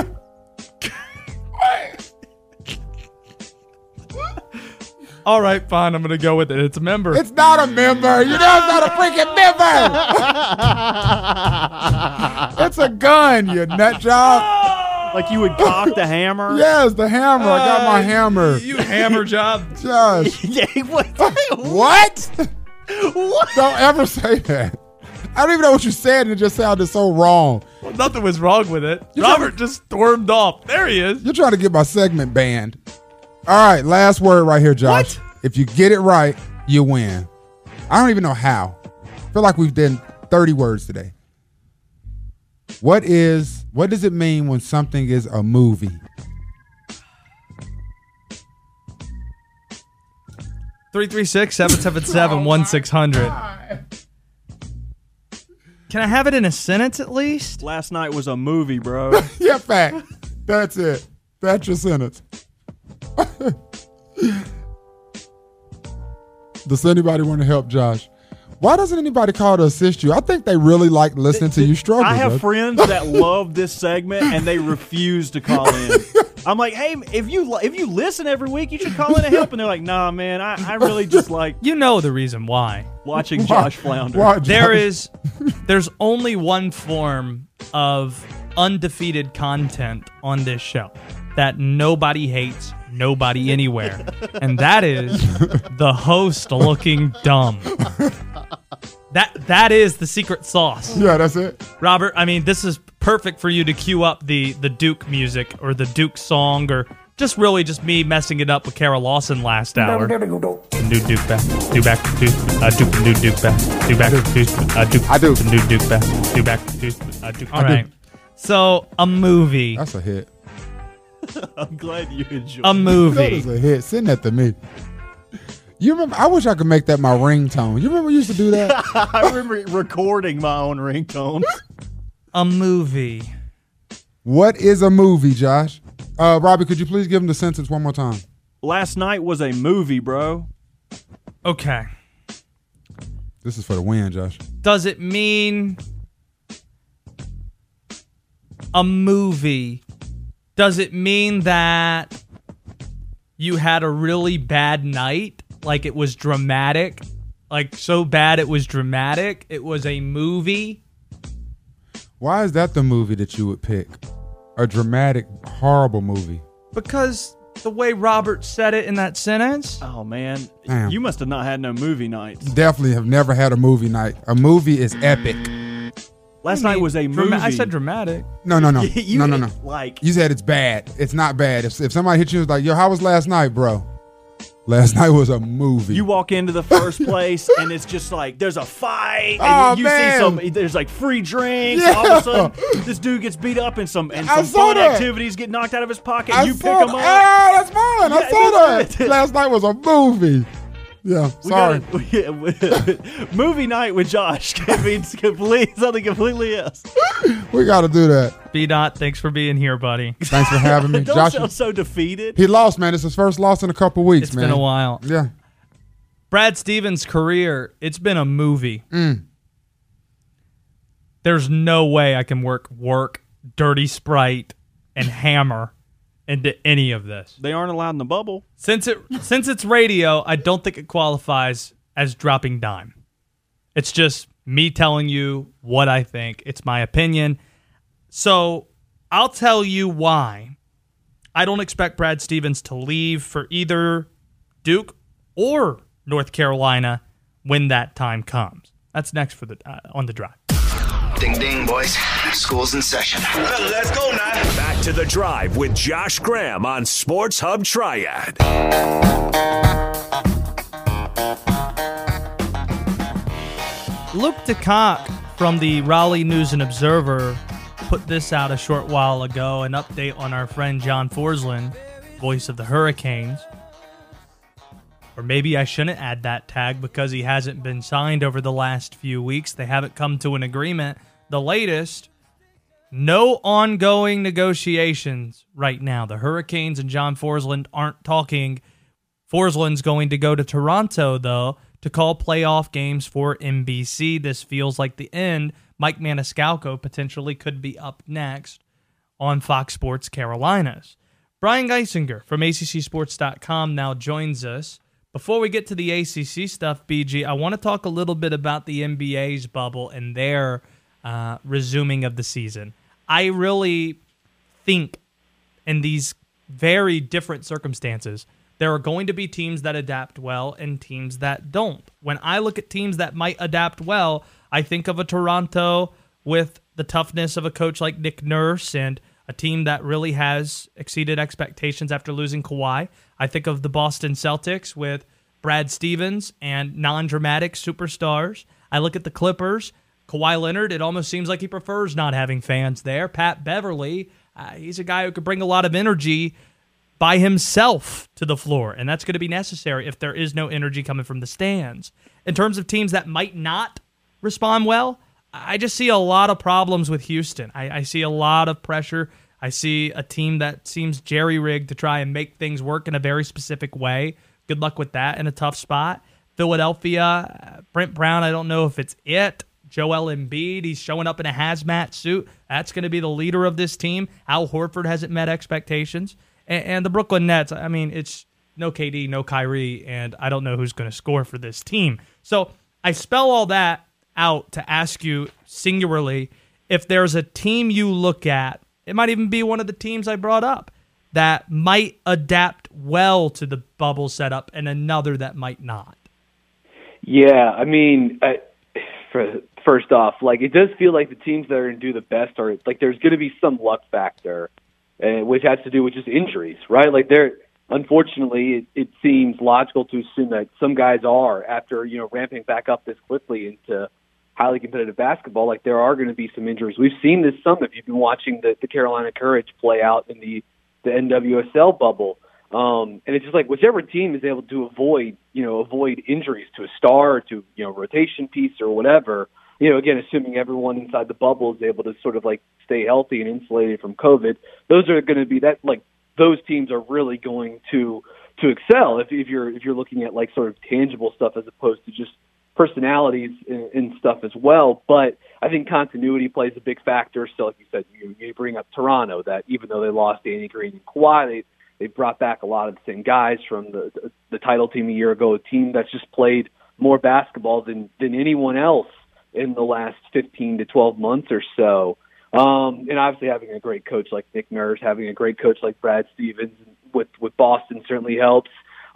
All right, fine. I'm going to go with it. It's a member. It's not a member. You know it's not a freaking member. It's a gun, you nut job. Like you would cock the hammer? Yes, the hammer. I got my hammer. You hammer job. Josh. Yeah, what? What? Don't ever say that. I don't even know what you said, and it just sounded so wrong. Well, nothing was wrong with it. Robert just stormed off. There he is. You're trying to get my segment banned. All right, last word right here, Josh. What? If you get it right, you win. I don't even know how. I feel like we've done 30 words today. What does it mean when something is a movie? Three 336-777-1600. Can I have it in a sentence at least? Last night was a movie, bro. Yeah, fact. That's it. That's your sentence. Does anybody want to help Josh? Why doesn't anybody call to assist you? I think they really like listening to you struggle. I have Josh. friends that love this segment and they refuse to call in. I'm like, hey, if you listen every week, you should call in and help. And they're like, nah, man, I really just like You know the reason why. watching Josh flounder. Why, Josh? There's only one form of undefeated content on this show that nobody hates, nobody anywhere. And that is the host looking dumb. That is the secret sauce. Yeah, that's it. Robert, I mean, this is perfect for you to cue up the Duke music or the Duke song or just me messing it up with Kara Lawson last hour. Duke back. Do back. Duke back. Do back. Duke. I do. Duke back. Do back. Duke. All right. So, a movie. That's a hit. I'm glad you enjoyed A That movie. is a hit. Send that to me. You remember? I wish I could make that my ringtone. You remember we used to do that? I remember recording my own ringtones. A movie. What is a movie, Josh? Robbie, could you please give him the sentence one more time? Last night was a movie, bro. Okay. This is for the win, Josh. Does it mean a movie? Does it mean that you had a really bad night? Like it was dramatic? Like so bad it was dramatic? It was a movie? Why is that the movie that you would pick? A dramatic, horrible movie. Because the way Robert said it in that sentence? Oh, man. Damn. You must have not had no movie nights. Definitely have never had a movie night. A movie is epic. Last night was a movie. I said dramatic. No. You- No. Like, You said it's bad. It's not bad. If somebody hit you and was like, yo, how was last night, bro? Last night was a movie. you walk into the first place and it's just like there's a fight Oh, and you man. see there's like free drinks. Yeah. All of a sudden, this dude gets beat up and some I saw fun that. activities get knocked out of his pocket. I And you pick saw him that. up. Ah, that's fine. I Yeah, saw that's that. it. Last night was a movie. Yeah, sorry. Movie night with Josh can mean something completely else. We got to do that. B-Dot, thanks for being here, buddy. Thanks for having me. Don't Josh, sound so defeated. he lost, man. It's his first loss in a couple weeks, It's man. been a while. Yeah. Brad Stevens' career, it's been a movie. There's no way I can work Dirty Sprite, and Hammer into any of this. They aren't allowed in the bubble. Since it's radio, I don't think it qualifies as dropping dime. It's just me telling you what I think. It's my opinion. So I'll tell you why I don't expect Brad Stevens to leave for either Duke or North Carolina when that time comes. That's next for on the drive. Ding, ding, boys. School's in session. Let's go now. Back to the drive with Josh Graham on Sports Hub Triad. Luke DeCock from the Raleigh News and Observer put this out a short while ago, an update on our friend John Forsland, voice of the Hurricanes. Or maybe I shouldn't add that tag because he hasn't been signed over the last few weeks. They haven't come to an agreement. The latest, no ongoing negotiations right now. The Hurricanes and John Forsland aren't talking. Forsland's going to go to Toronto, though, to call playoff games for NBC. This feels like the end. Mike Maniscalco potentially could be up next on Fox Sports Carolinas. Brian Geisinger from ACCSports.com now joins us. Before we get to the ACC stuff, BG, I want to talk a little bit about the NBA's bubble and their resuming of the season. I really think in these very different circumstances, there are going to be teams that adapt well and teams that don't. When I look at teams that might adapt well, I think of a Toronto with the toughness of a coach like Nick Nurse and a team that really has exceeded expectations after losing Kawhi. I think of the Boston Celtics with Brad Stevens and non-dramatic superstars. I look at the Clippers. Kawhi Leonard, it almost seems like he prefers not having fans there. Pat Beverly, he's a guy who could bring a lot of energy by himself to the floor, and that's going to be necessary if there is no energy coming from the stands. In terms of teams that might not respond well, I just see a lot of problems with Houston. I see a lot of pressure. I see a team that seems jerry-rigged to try and make things work in a very specific way. Good luck with that in a tough spot. Philadelphia, Brent Brown, I don't know if it's it. Joel Embiid, he's showing up in a hazmat suit. That's going to be the leader of this team. Al Horford hasn't met expectations. And the Brooklyn Nets, I mean, it's no KD, no Kyrie, and I don't know who's going to score for this team. So I spell all that out to ask you singularly, if there's a team you look at, it might even be one of the teams I brought up, that might adapt well to the bubble setup and another that might not. Yeah, I mean, first off, like, it does feel like the teams that are going to do the best are, like, there's going to be some luck factor, which has to do with just injuries, right? Like, unfortunately, it seems logical to assume that some guys are, after, ramping back up this quickly into highly competitive basketball, like, there are going to be some injuries. We've seen this some if you've been watching the Carolina Courage play out in the NWSL bubble. And it's just like whichever team is able to avoid injuries to a star or to, rotation piece or whatever, again, assuming everyone inside the bubble is able to sort of like stay healthy and insulated from COVID, those are going to be those teams are really going to excel if you're looking at like sort of tangible stuff as opposed to just personalities and stuff as well. But I think continuity plays a big factor. So like you said, you bring up Toronto, that even though they lost Danny Green and Kawhi, they brought back a lot of the same guys from the title team a year ago, a team that's just played more basketball than anyone else in the last 15 to 12 months or so. And obviously having a great coach like Nick Nurse, having a great coach like Brad Stevens with Boston certainly helps.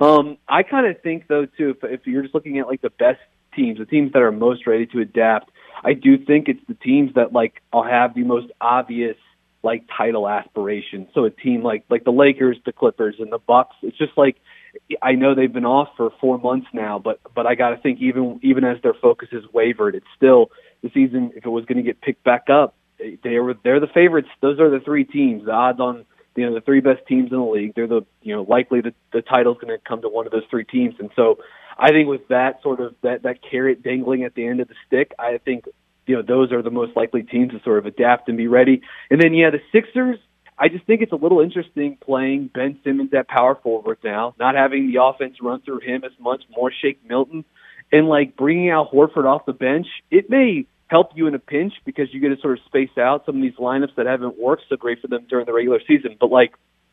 I kind of think, though, too, if you're just looking at like the best teams, the teams that are most ready to adapt, I do think it's the teams that like will have the most obvious like title aspirations. So a team like the Lakers, the Clippers, and the Bucks. It's just like, I know they've been off for 4 months now, but I got to think even as their focus has wavered, it's still the season. If it was going to get picked back up, they're the favorites. Those are the three teams. The odds on the three best teams in the league. They're likely the title's going to come to one of those three teams. And so I think with that sort of that carrot dangling at the end of the stick, I think those are the most likely teams to sort of adapt and be ready. And then the Sixers, I just think it's a little interesting playing Ben Simmons at power forward now, not having the offense run through him as much, more Shake Milton, and like bringing Al Horford off the bench. It may help you in a pinch because you get to sort of space out some of these lineups that haven't worked so great for them during the regular season. But like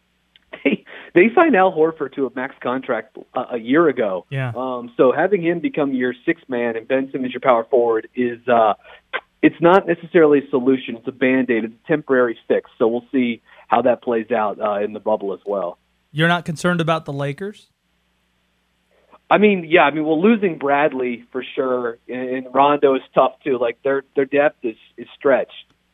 they signed Al Horford to a max contract a year ago. Yeah. So having him become your sixth man and Ben Simmons your power forward is it's not necessarily a solution. It's a Band-Aid. It's a temporary fix. So we'll see how that plays out in the bubble as well. You're not concerned about the Lakers? I mean, well, losing Bradley for sure, and Rondo is tough too. Like their depth is stretched,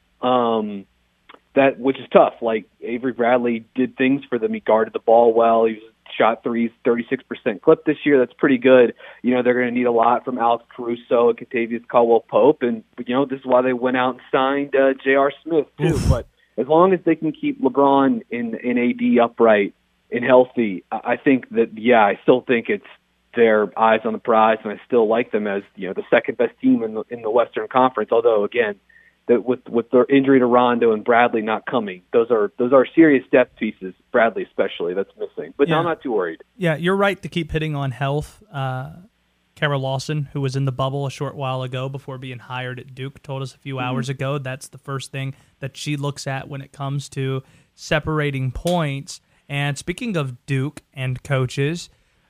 which is tough. Like Avery Bradley did things for them. He guarded the ball well. He shot threes, 36% clip this year. That's pretty good. You know, they're going to need a lot from Alex Caruso and Kentavious Caldwell-Pope, and you know this is why they went out and signed J.R. Smith too. Oof. But as long as they can keep LeBron and AD upright and healthy, I think that I still think it's their eyes on the prize, and I still like them as the second best team in the Western Conference. Although again, that with their injury to Rondo and Bradley not coming, those are serious depth pieces. Bradley especially, that's missing. But no, I'm not too worried. Yeah, you're right to keep hitting on health. Kara Lawson, who was in the bubble a short while ago before being hired at Duke, told us a few hours ago that's the first thing that she looks at when it comes to separating points. And speaking of Duke and coaches,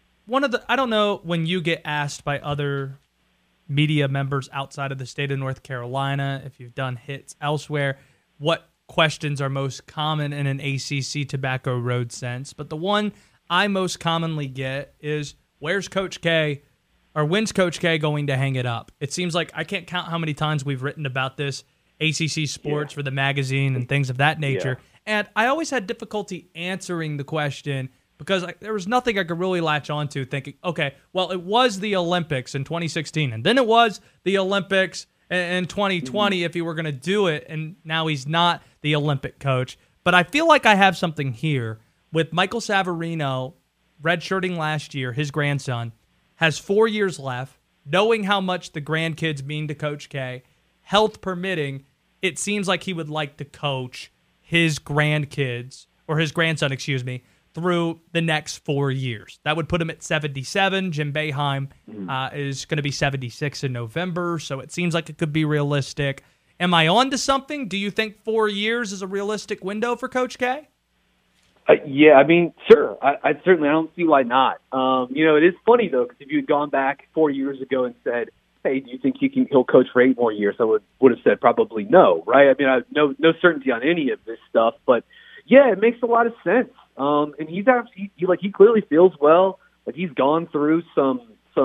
I don't know when you get asked by other media members outside of the state of North Carolina, if you've done hits elsewhere, what questions are most common in an ACC Tobacco Road sense. But the one I most commonly get is, where's Coach K, or when's Coach K going to hang it up? It seems like I can't count how many times we've written about this, ACC Sports for the magazine and things of that nature. And I always had difficulty answering the question because there was nothing I could really latch onto thinking, okay, well, it was the Olympics in 2016, and then it was the Olympics in 2020 if he were going to do it, and now he's not the Olympic coach. But I feel like I have something here with Michael Savarino redshirting last year. His grandson has 4 years left, knowing how much the grandkids mean to Coach K, health permitting, it seems like he would like to coach his grandkids, or his grandson, through the next 4 years. That would put him at 77. Jim Boeheim is going to be 76 in November, so it seems like it could be realistic. Am I on to something? Do you think 4 years is a realistic window for Coach K? Yeah, I mean, sure. I don't see why not. It is funny, though, because if you had gone back 4 years ago and said, hey, do you think he'll coach for 8 more years, I would have said probably no, right? I mean, I have no certainty on any of this stuff, but yeah, it makes a lot of sense. And he clearly feels well. Like he's gone through some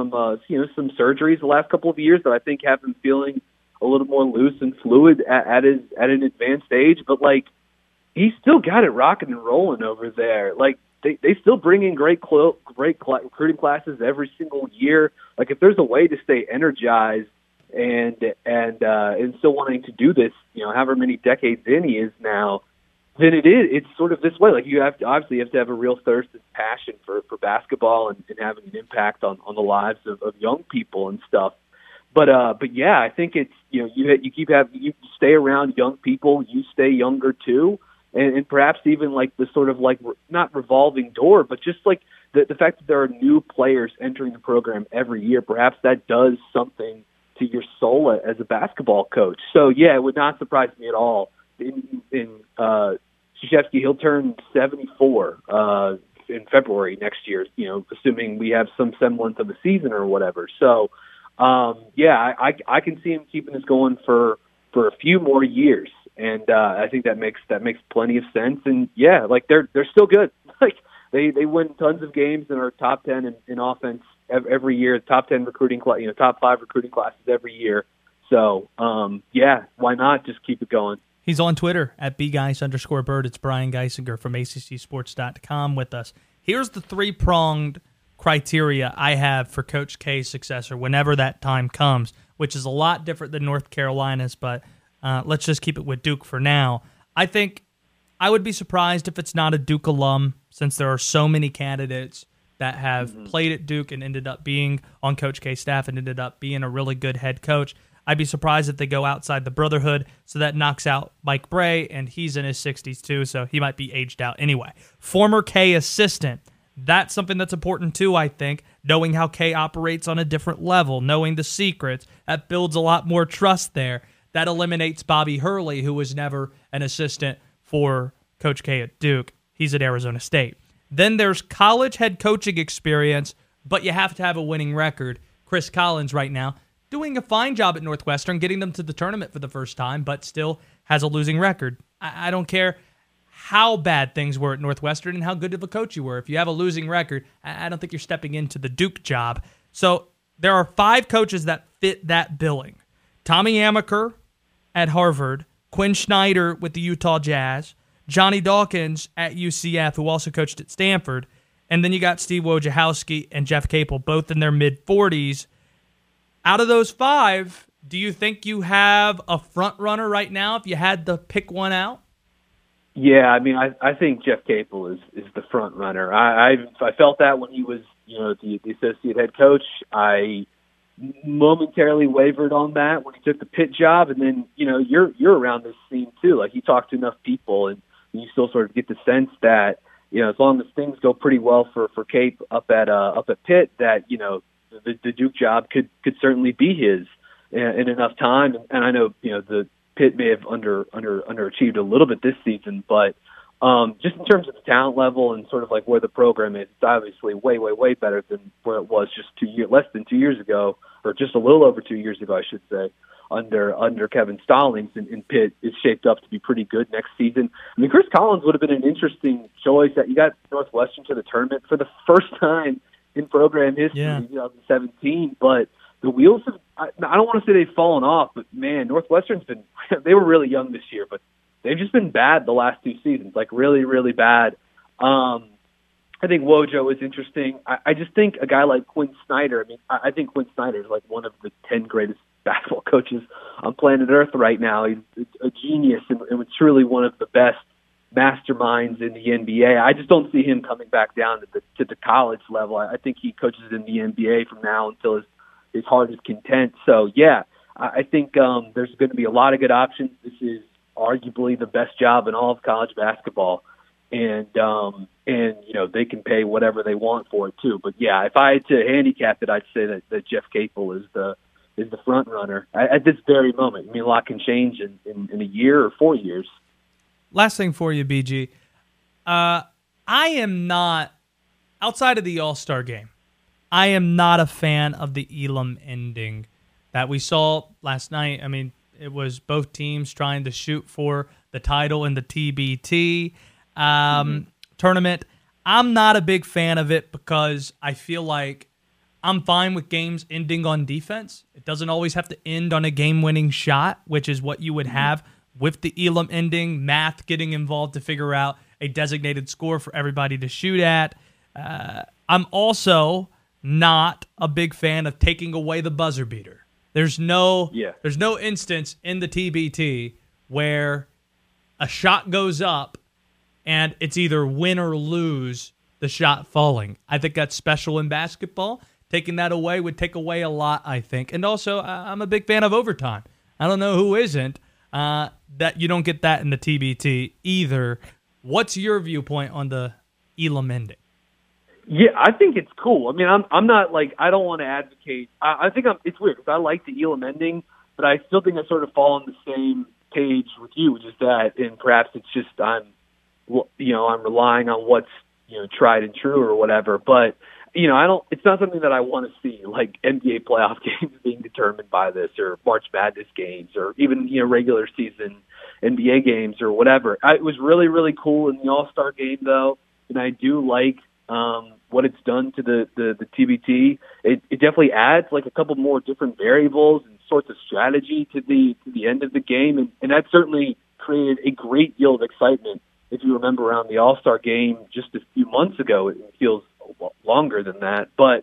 surgeries the last couple of years that I think have him feeling a little more loose and fluid at an advanced age. But like, he's still got it rocking and rolling over there. Like they still bring in great recruiting classes every single year. Like if there's a way to stay energized and still wanting to do this, however many decades in he is now, then it's sort of this way. Like you have to have a real thirst and passion for basketball and having an impact on the lives of young people and stuff. But yeah, I think it's, you stay around young people, you stay younger too. And perhaps even like the sort of like, not revolving door, but just like the fact that there are new players entering the program every year, perhaps that does something to your soul as a basketball coach. So yeah, it would not surprise me at all. Krzyzewski, he'll turn 74 in February next year, assuming we have some semblance of a season or whatever. So, I can see him keeping this going for a few more years, and I think that makes plenty of sense. And yeah, like they're still good. Like they win tons of games and are top 10 in offense every year, top 10 recruiting class, top 5 recruiting classes every year. So why not just keep it going? He's on Twitter at @bgeis_bird. It's Brian Geisinger from ACCSports.com with us. Here's the 3-pronged criteria I have for Coach K's successor whenever that time comes, which is a lot different than North Carolina's, but let's just keep it with Duke for now. I think I would be surprised if it's not a Duke alum, since there are so many candidates that have played at Duke and ended up being on Coach K's staff and ended up being a really good head coach. I'd be surprised if they go outside the Brotherhood, so that knocks out Mike Bray, and he's in his 60s too, so he might be aged out anyway. Former K assistant, that's something that's important too, I think. Knowing how K operates on a different level, knowing the secrets, that builds a lot more trust there. That eliminates Bobby Hurley, who was never an assistant for Coach K at Duke. He's at Arizona State. Then there's college head coaching experience, but you have to have a winning record. Chris Collins right now doing a fine job at Northwestern, getting them to the tournament for the first time, but still has a losing record. I don't care how bad things were at Northwestern and how good of a coach you were. If you have a losing record, I don't think you're stepping into the Duke job. So there are 5 coaches that fit that billing. Tommy Amaker at Harvard, Quinn Snyder with the Utah Jazz, Johnny Dawkins at UCF, who also coached at Stanford, and then you got Steve Wojciechowski and Jeff Capel, both in their mid-40s. Out of those 5, do you think you have a front runner right now if you had to pick one out? Yeah, I mean, I think Jeff Capel is the front runner. I felt that when he was, the associate head coach. I momentarily wavered on that when he took the Pitt job, and then you're around this scene too. Like, you talk to enough people, and you still sort of get the sense that as long as things go pretty well for Cape up at Pitt, that the Duke job could certainly be his in enough time. And I know the Pitt may have underachieved a little bit this season, but just in terms of the talent level and sort of like where the program is, it's obviously way, way, way better than where it was just less than 2 years ago, or just a little over 2 years ago, I should say, under Kevin Stallings. And Pitt is shaped up to be pretty good next season. I mean, Chris Collins would have been an interesting choice. That you got Northwestern to the tournament for the first time in program history in 2017, but the wheels have, I don't want to say they've fallen off, but man, Northwestern's been, they were really young this year, but they've just been bad the last 2 seasons, like really, really bad. I think Wojo is interesting. I just think a guy like Quinn Snyder, I think Quinn Snyder is like one of the 10 greatest basketball coaches on planet Earth right now. He's a genius and truly one of the best masterminds in the NBA. I just don't see him coming back down to the college level. I think he coaches in the NBA from now until his heart is content. So, yeah, I think there's going to be a lot of good options. This is arguably the best job in all of college basketball. And they can pay whatever they want for it, too. But, yeah, if I had to handicap it, I'd say that Jeff Capel is the front runner at this very moment. I mean, a lot can change in a year or 4 years. Last thing for you, BG. I am not, outside of the All-Star game, I am not a fan of the Elam ending that we saw last night. I mean, it was both teams trying to shoot for the title in the TBT tournament. I'm not a big fan of it because I feel like I'm fine with games ending on defense. It doesn't always have to end on a game-winning shot, which is what you would have with the Elam ending, math getting involved to figure out a designated score for everybody to shoot at. I'm also not a big fan of taking away the buzzer beater. There's no instance in the TBT where a shot goes up and it's either win or lose the shot falling. I think that's special in basketball. Taking that away would take away a lot, I think. And also, I'm a big fan of overtime. I don't know who isn't. That you don't get that in the TBT either. What's your viewpoint on the Elam ending? Yeah, I think it's cool. I mean, I'm not like, I don't want to advocate. I think it's weird because I like the Elam ending, but I still think I sort of fall on the same page with you, which is that, and perhaps it's just I'm relying on what's tried and true or whatever. But it's not something that I want to see, like NBA playoff games being determined by this, or March Madness games, or even regular season NBA games or whatever. It was really, really cool in the All-Star game, though, and I do like what it's done to the TBT. It definitely adds like a couple more different variables and sorts of strategy to the end of the game, and that certainly created a great deal of excitement. If you remember around the All-Star game just a few months ago, it feels longer than that. But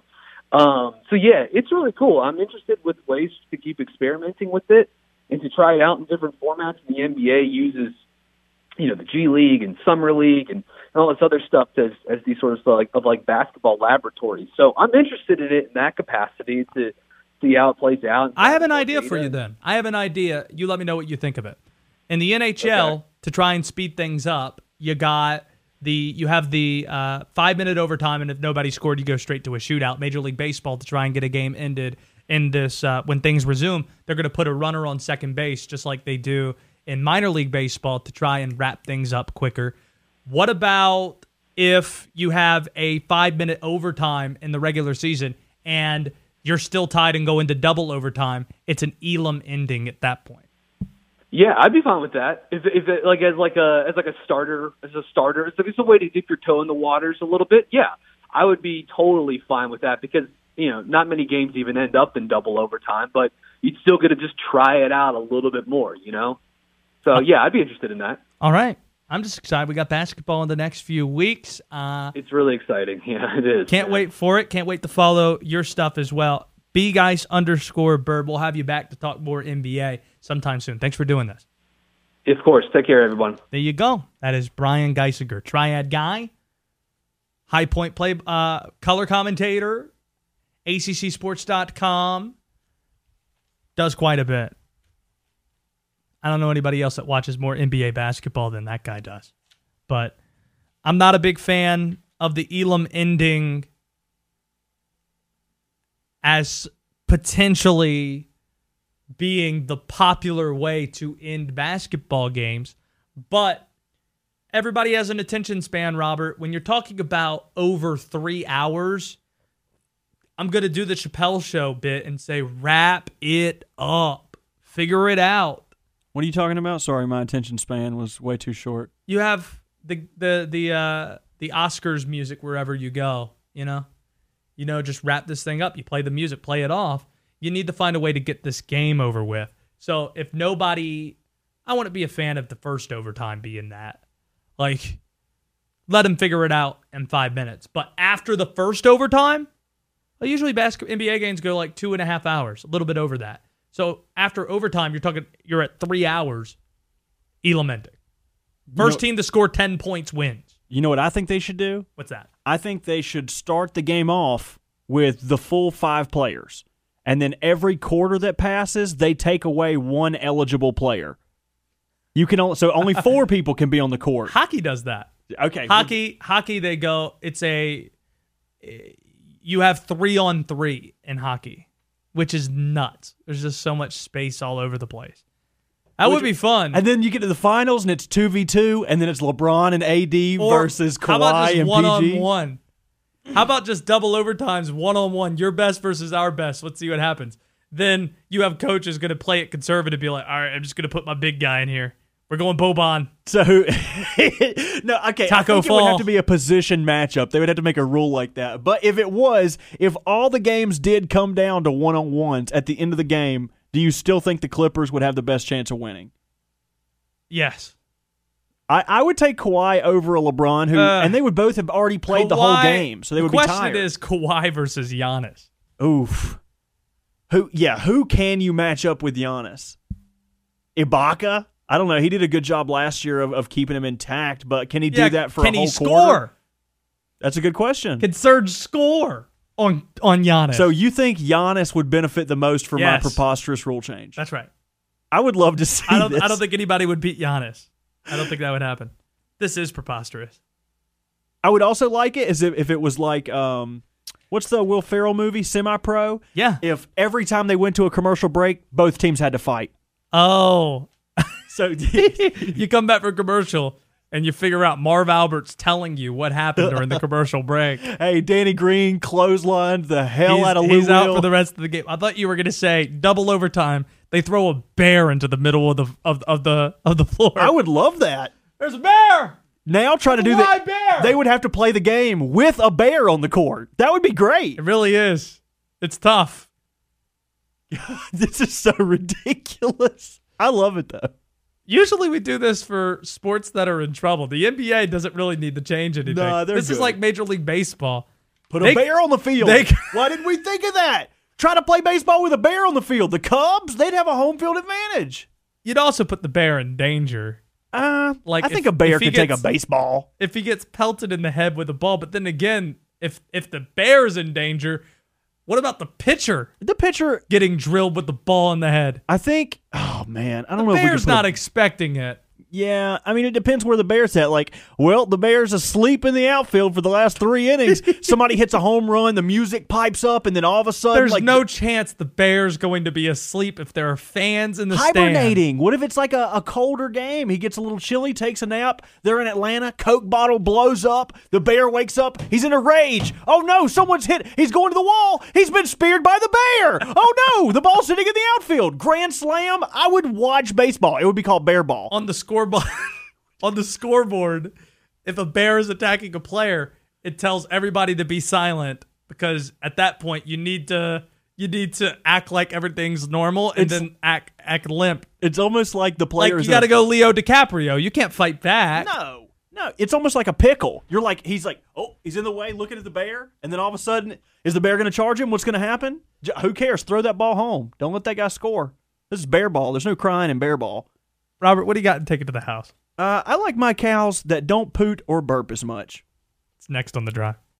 so yeah, it's really cool. I'm interested with ways to keep experimenting with it and to try it out in different formats. The NBA uses the G League and Summer League and all this other stuff as these sort of basketball laboratories. So I'm interested in it in that capacity to see how it plays out. I have an idea for you then. I have an idea. You let me know what you think of it. In the NHL, to try and speed things up, you have the 5-minute overtime, and if nobody scored, you go straight to a shootout. Major League Baseball, to try and get a game ended in this when things resume, they're going to put a runner on second base just like they do in minor league baseball to try and wrap things up quicker. What about if you have a 5-minute overtime in the regular season and you're still tied and go into double overtime. It's an Elam ending at that point. Yeah, I'd be fine with that. If it like as a starter, if it's a way to dip your toe in the waters a little bit, yeah, I would be totally fine with that because not many games even end up in double overtime, but you'd still get to just try it out a little bit more, So yeah, I'd be interested in that. All right, I'm just excited. We got basketball in the next few weeks. It's really exciting. Yeah, it is. Can't wait for it. Can't wait to follow your stuff as well. _Bird. We'll have you back to talk more NBA sometime soon. Thanks for doing this. Of course. Take care, everyone. There you go. That is Brian Geisinger, Triad guy, High Point play color commentator, ACCSports.com. Does quite a bit. I don't know anybody else that watches more NBA basketball than that guy does. But I'm not a big fan of the Elam ending as potentially being the popular way to end basketball games. But everybody has an attention span, Robert. When you're talking about over 3 hours, I'm going to do the Chappelle Show bit and say, wrap it up. Figure it out. What are you talking about? Sorry, my attention span was way too short. You have the Oscars music wherever you go, just wrap this thing up. You play the music, play it off. You need to find a way to get this game over with. So if I want to be a fan of the first overtime being that. Like, let them figure it out in 5 minutes. But after the first overtime, usually NBA games go like 2.5 hours, a little bit over that. So after overtime, you're at 3 hours, Elam ending. First team to score 10 points wins. You know what I think they should do? What's that? I think they should start the game off with the full 5 players. And then every quarter that passes, they take away one eligible player. Only 4 people can be on the court. Hockey does that. Okay. Hockey, they go, you have 3-on-3 in hockey, which is nuts. There's just so much space all over the place. That would be fun. And then you get to the finals, and it's 2v2, and then it's LeBron and AD versus Kawhi how about just and PG. 1-on-1? How about just double overtimes, 1-on-1, your best versus our best? Let's see what happens. Then you have coaches going to play it conservative, be like, all right, I'm just going to put my big guy in here. We're going Boban. So, no, okay. Taco I think Fall. It would have to be a position matchup. They would have to make a rule like that. But if all the games did come down to 1-on-1s at the end of the game, do you still think the Clippers would have the best chance of winning? Yes. I would take Kawhi over a LeBron, and they would both have already played the whole game, so they would be tired. The question is Kawhi versus Giannis. Oof. Who can you match up with Giannis? Ibaka? I don't know. He did a good job last year of keeping him intact, but can he do that for a whole quarter? Can he score? That's a good question. Can Serge score on Giannis? So you think Giannis would benefit the most from my preposterous rule change? That's right. I would love to see this. I don't think anybody would beat Giannis. I don't think that would happen. This is preposterous. I would also like it as if it was like, what's the Will Ferrell movie, Semi-Pro? Yeah. If every time they went to a commercial break, both teams had to fight. Oh. So you come back from commercial and you figure out Marv Albert's telling you what happened during the commercial break. Hey, Danny Green clotheslined the hell out of Lou He's out Will. for the rest of the game. I thought you were going to say double overtime. They throw a bear into the middle of the floor. I would love that. There's a bear. Now try to do that. Bear. They would have to play the game with a bear on the court. That would be great. It really is. It's tough. This is so ridiculous. I love it though. Usually we do this for sports that are in trouble. The NBA doesn't really need to change anything. No, this is like Major League Baseball. Put a bear on the field. Why didn't we think of that? Try to play baseball with a bear on the field. The Cubs, they'd have a home field advantage. You'd also put the bear in danger. I think a bear could take a baseball. If he gets pelted in the head with a ball, but then again, if the bear's in danger, what about the pitcher? The pitcher getting drilled with the ball in the head. I think, oh man, I don't know. The bear's if we not expecting it. Yeah, I mean, it depends where the Bears at. Like, well, the Bears asleep in the outfield for the last 3 innings. Somebody hits a home run, the music pipes up, and then all of a sudden... There's no chance the Bears going to be asleep if there are fans in the hibernating. stand. What if it's like a colder game? He gets a little chilly, takes a nap. They're in Atlanta. Coke bottle blows up. The Bear wakes up. He's in a rage. Oh, no, someone's hit. He's going to the wall. He's been speared by the Bear. Oh, no, the ball's sitting in the outfield. Grand slam. I would watch baseball. It would be called Bear Ball. On the scoreboard, if a Bear is attacking a player, it tells everybody to be silent because at that point you need to act like everything's normal and then act limp. It's almost like the players. Like you got to go Leo DiCaprio. You can't fight back. No, it's almost like a pickle. You're like, he's like, oh, he's in the way, looking at the Bear, and then all of a sudden, is the Bear going to charge him? What's going to happen? Who cares? Throw that ball home. Don't let that guy score. This is Bear Ball. There's no crying in Bear Ball. Robert, what do you got to take it to the house? I like my cows that don't poot or burp as much. It's next on the drive.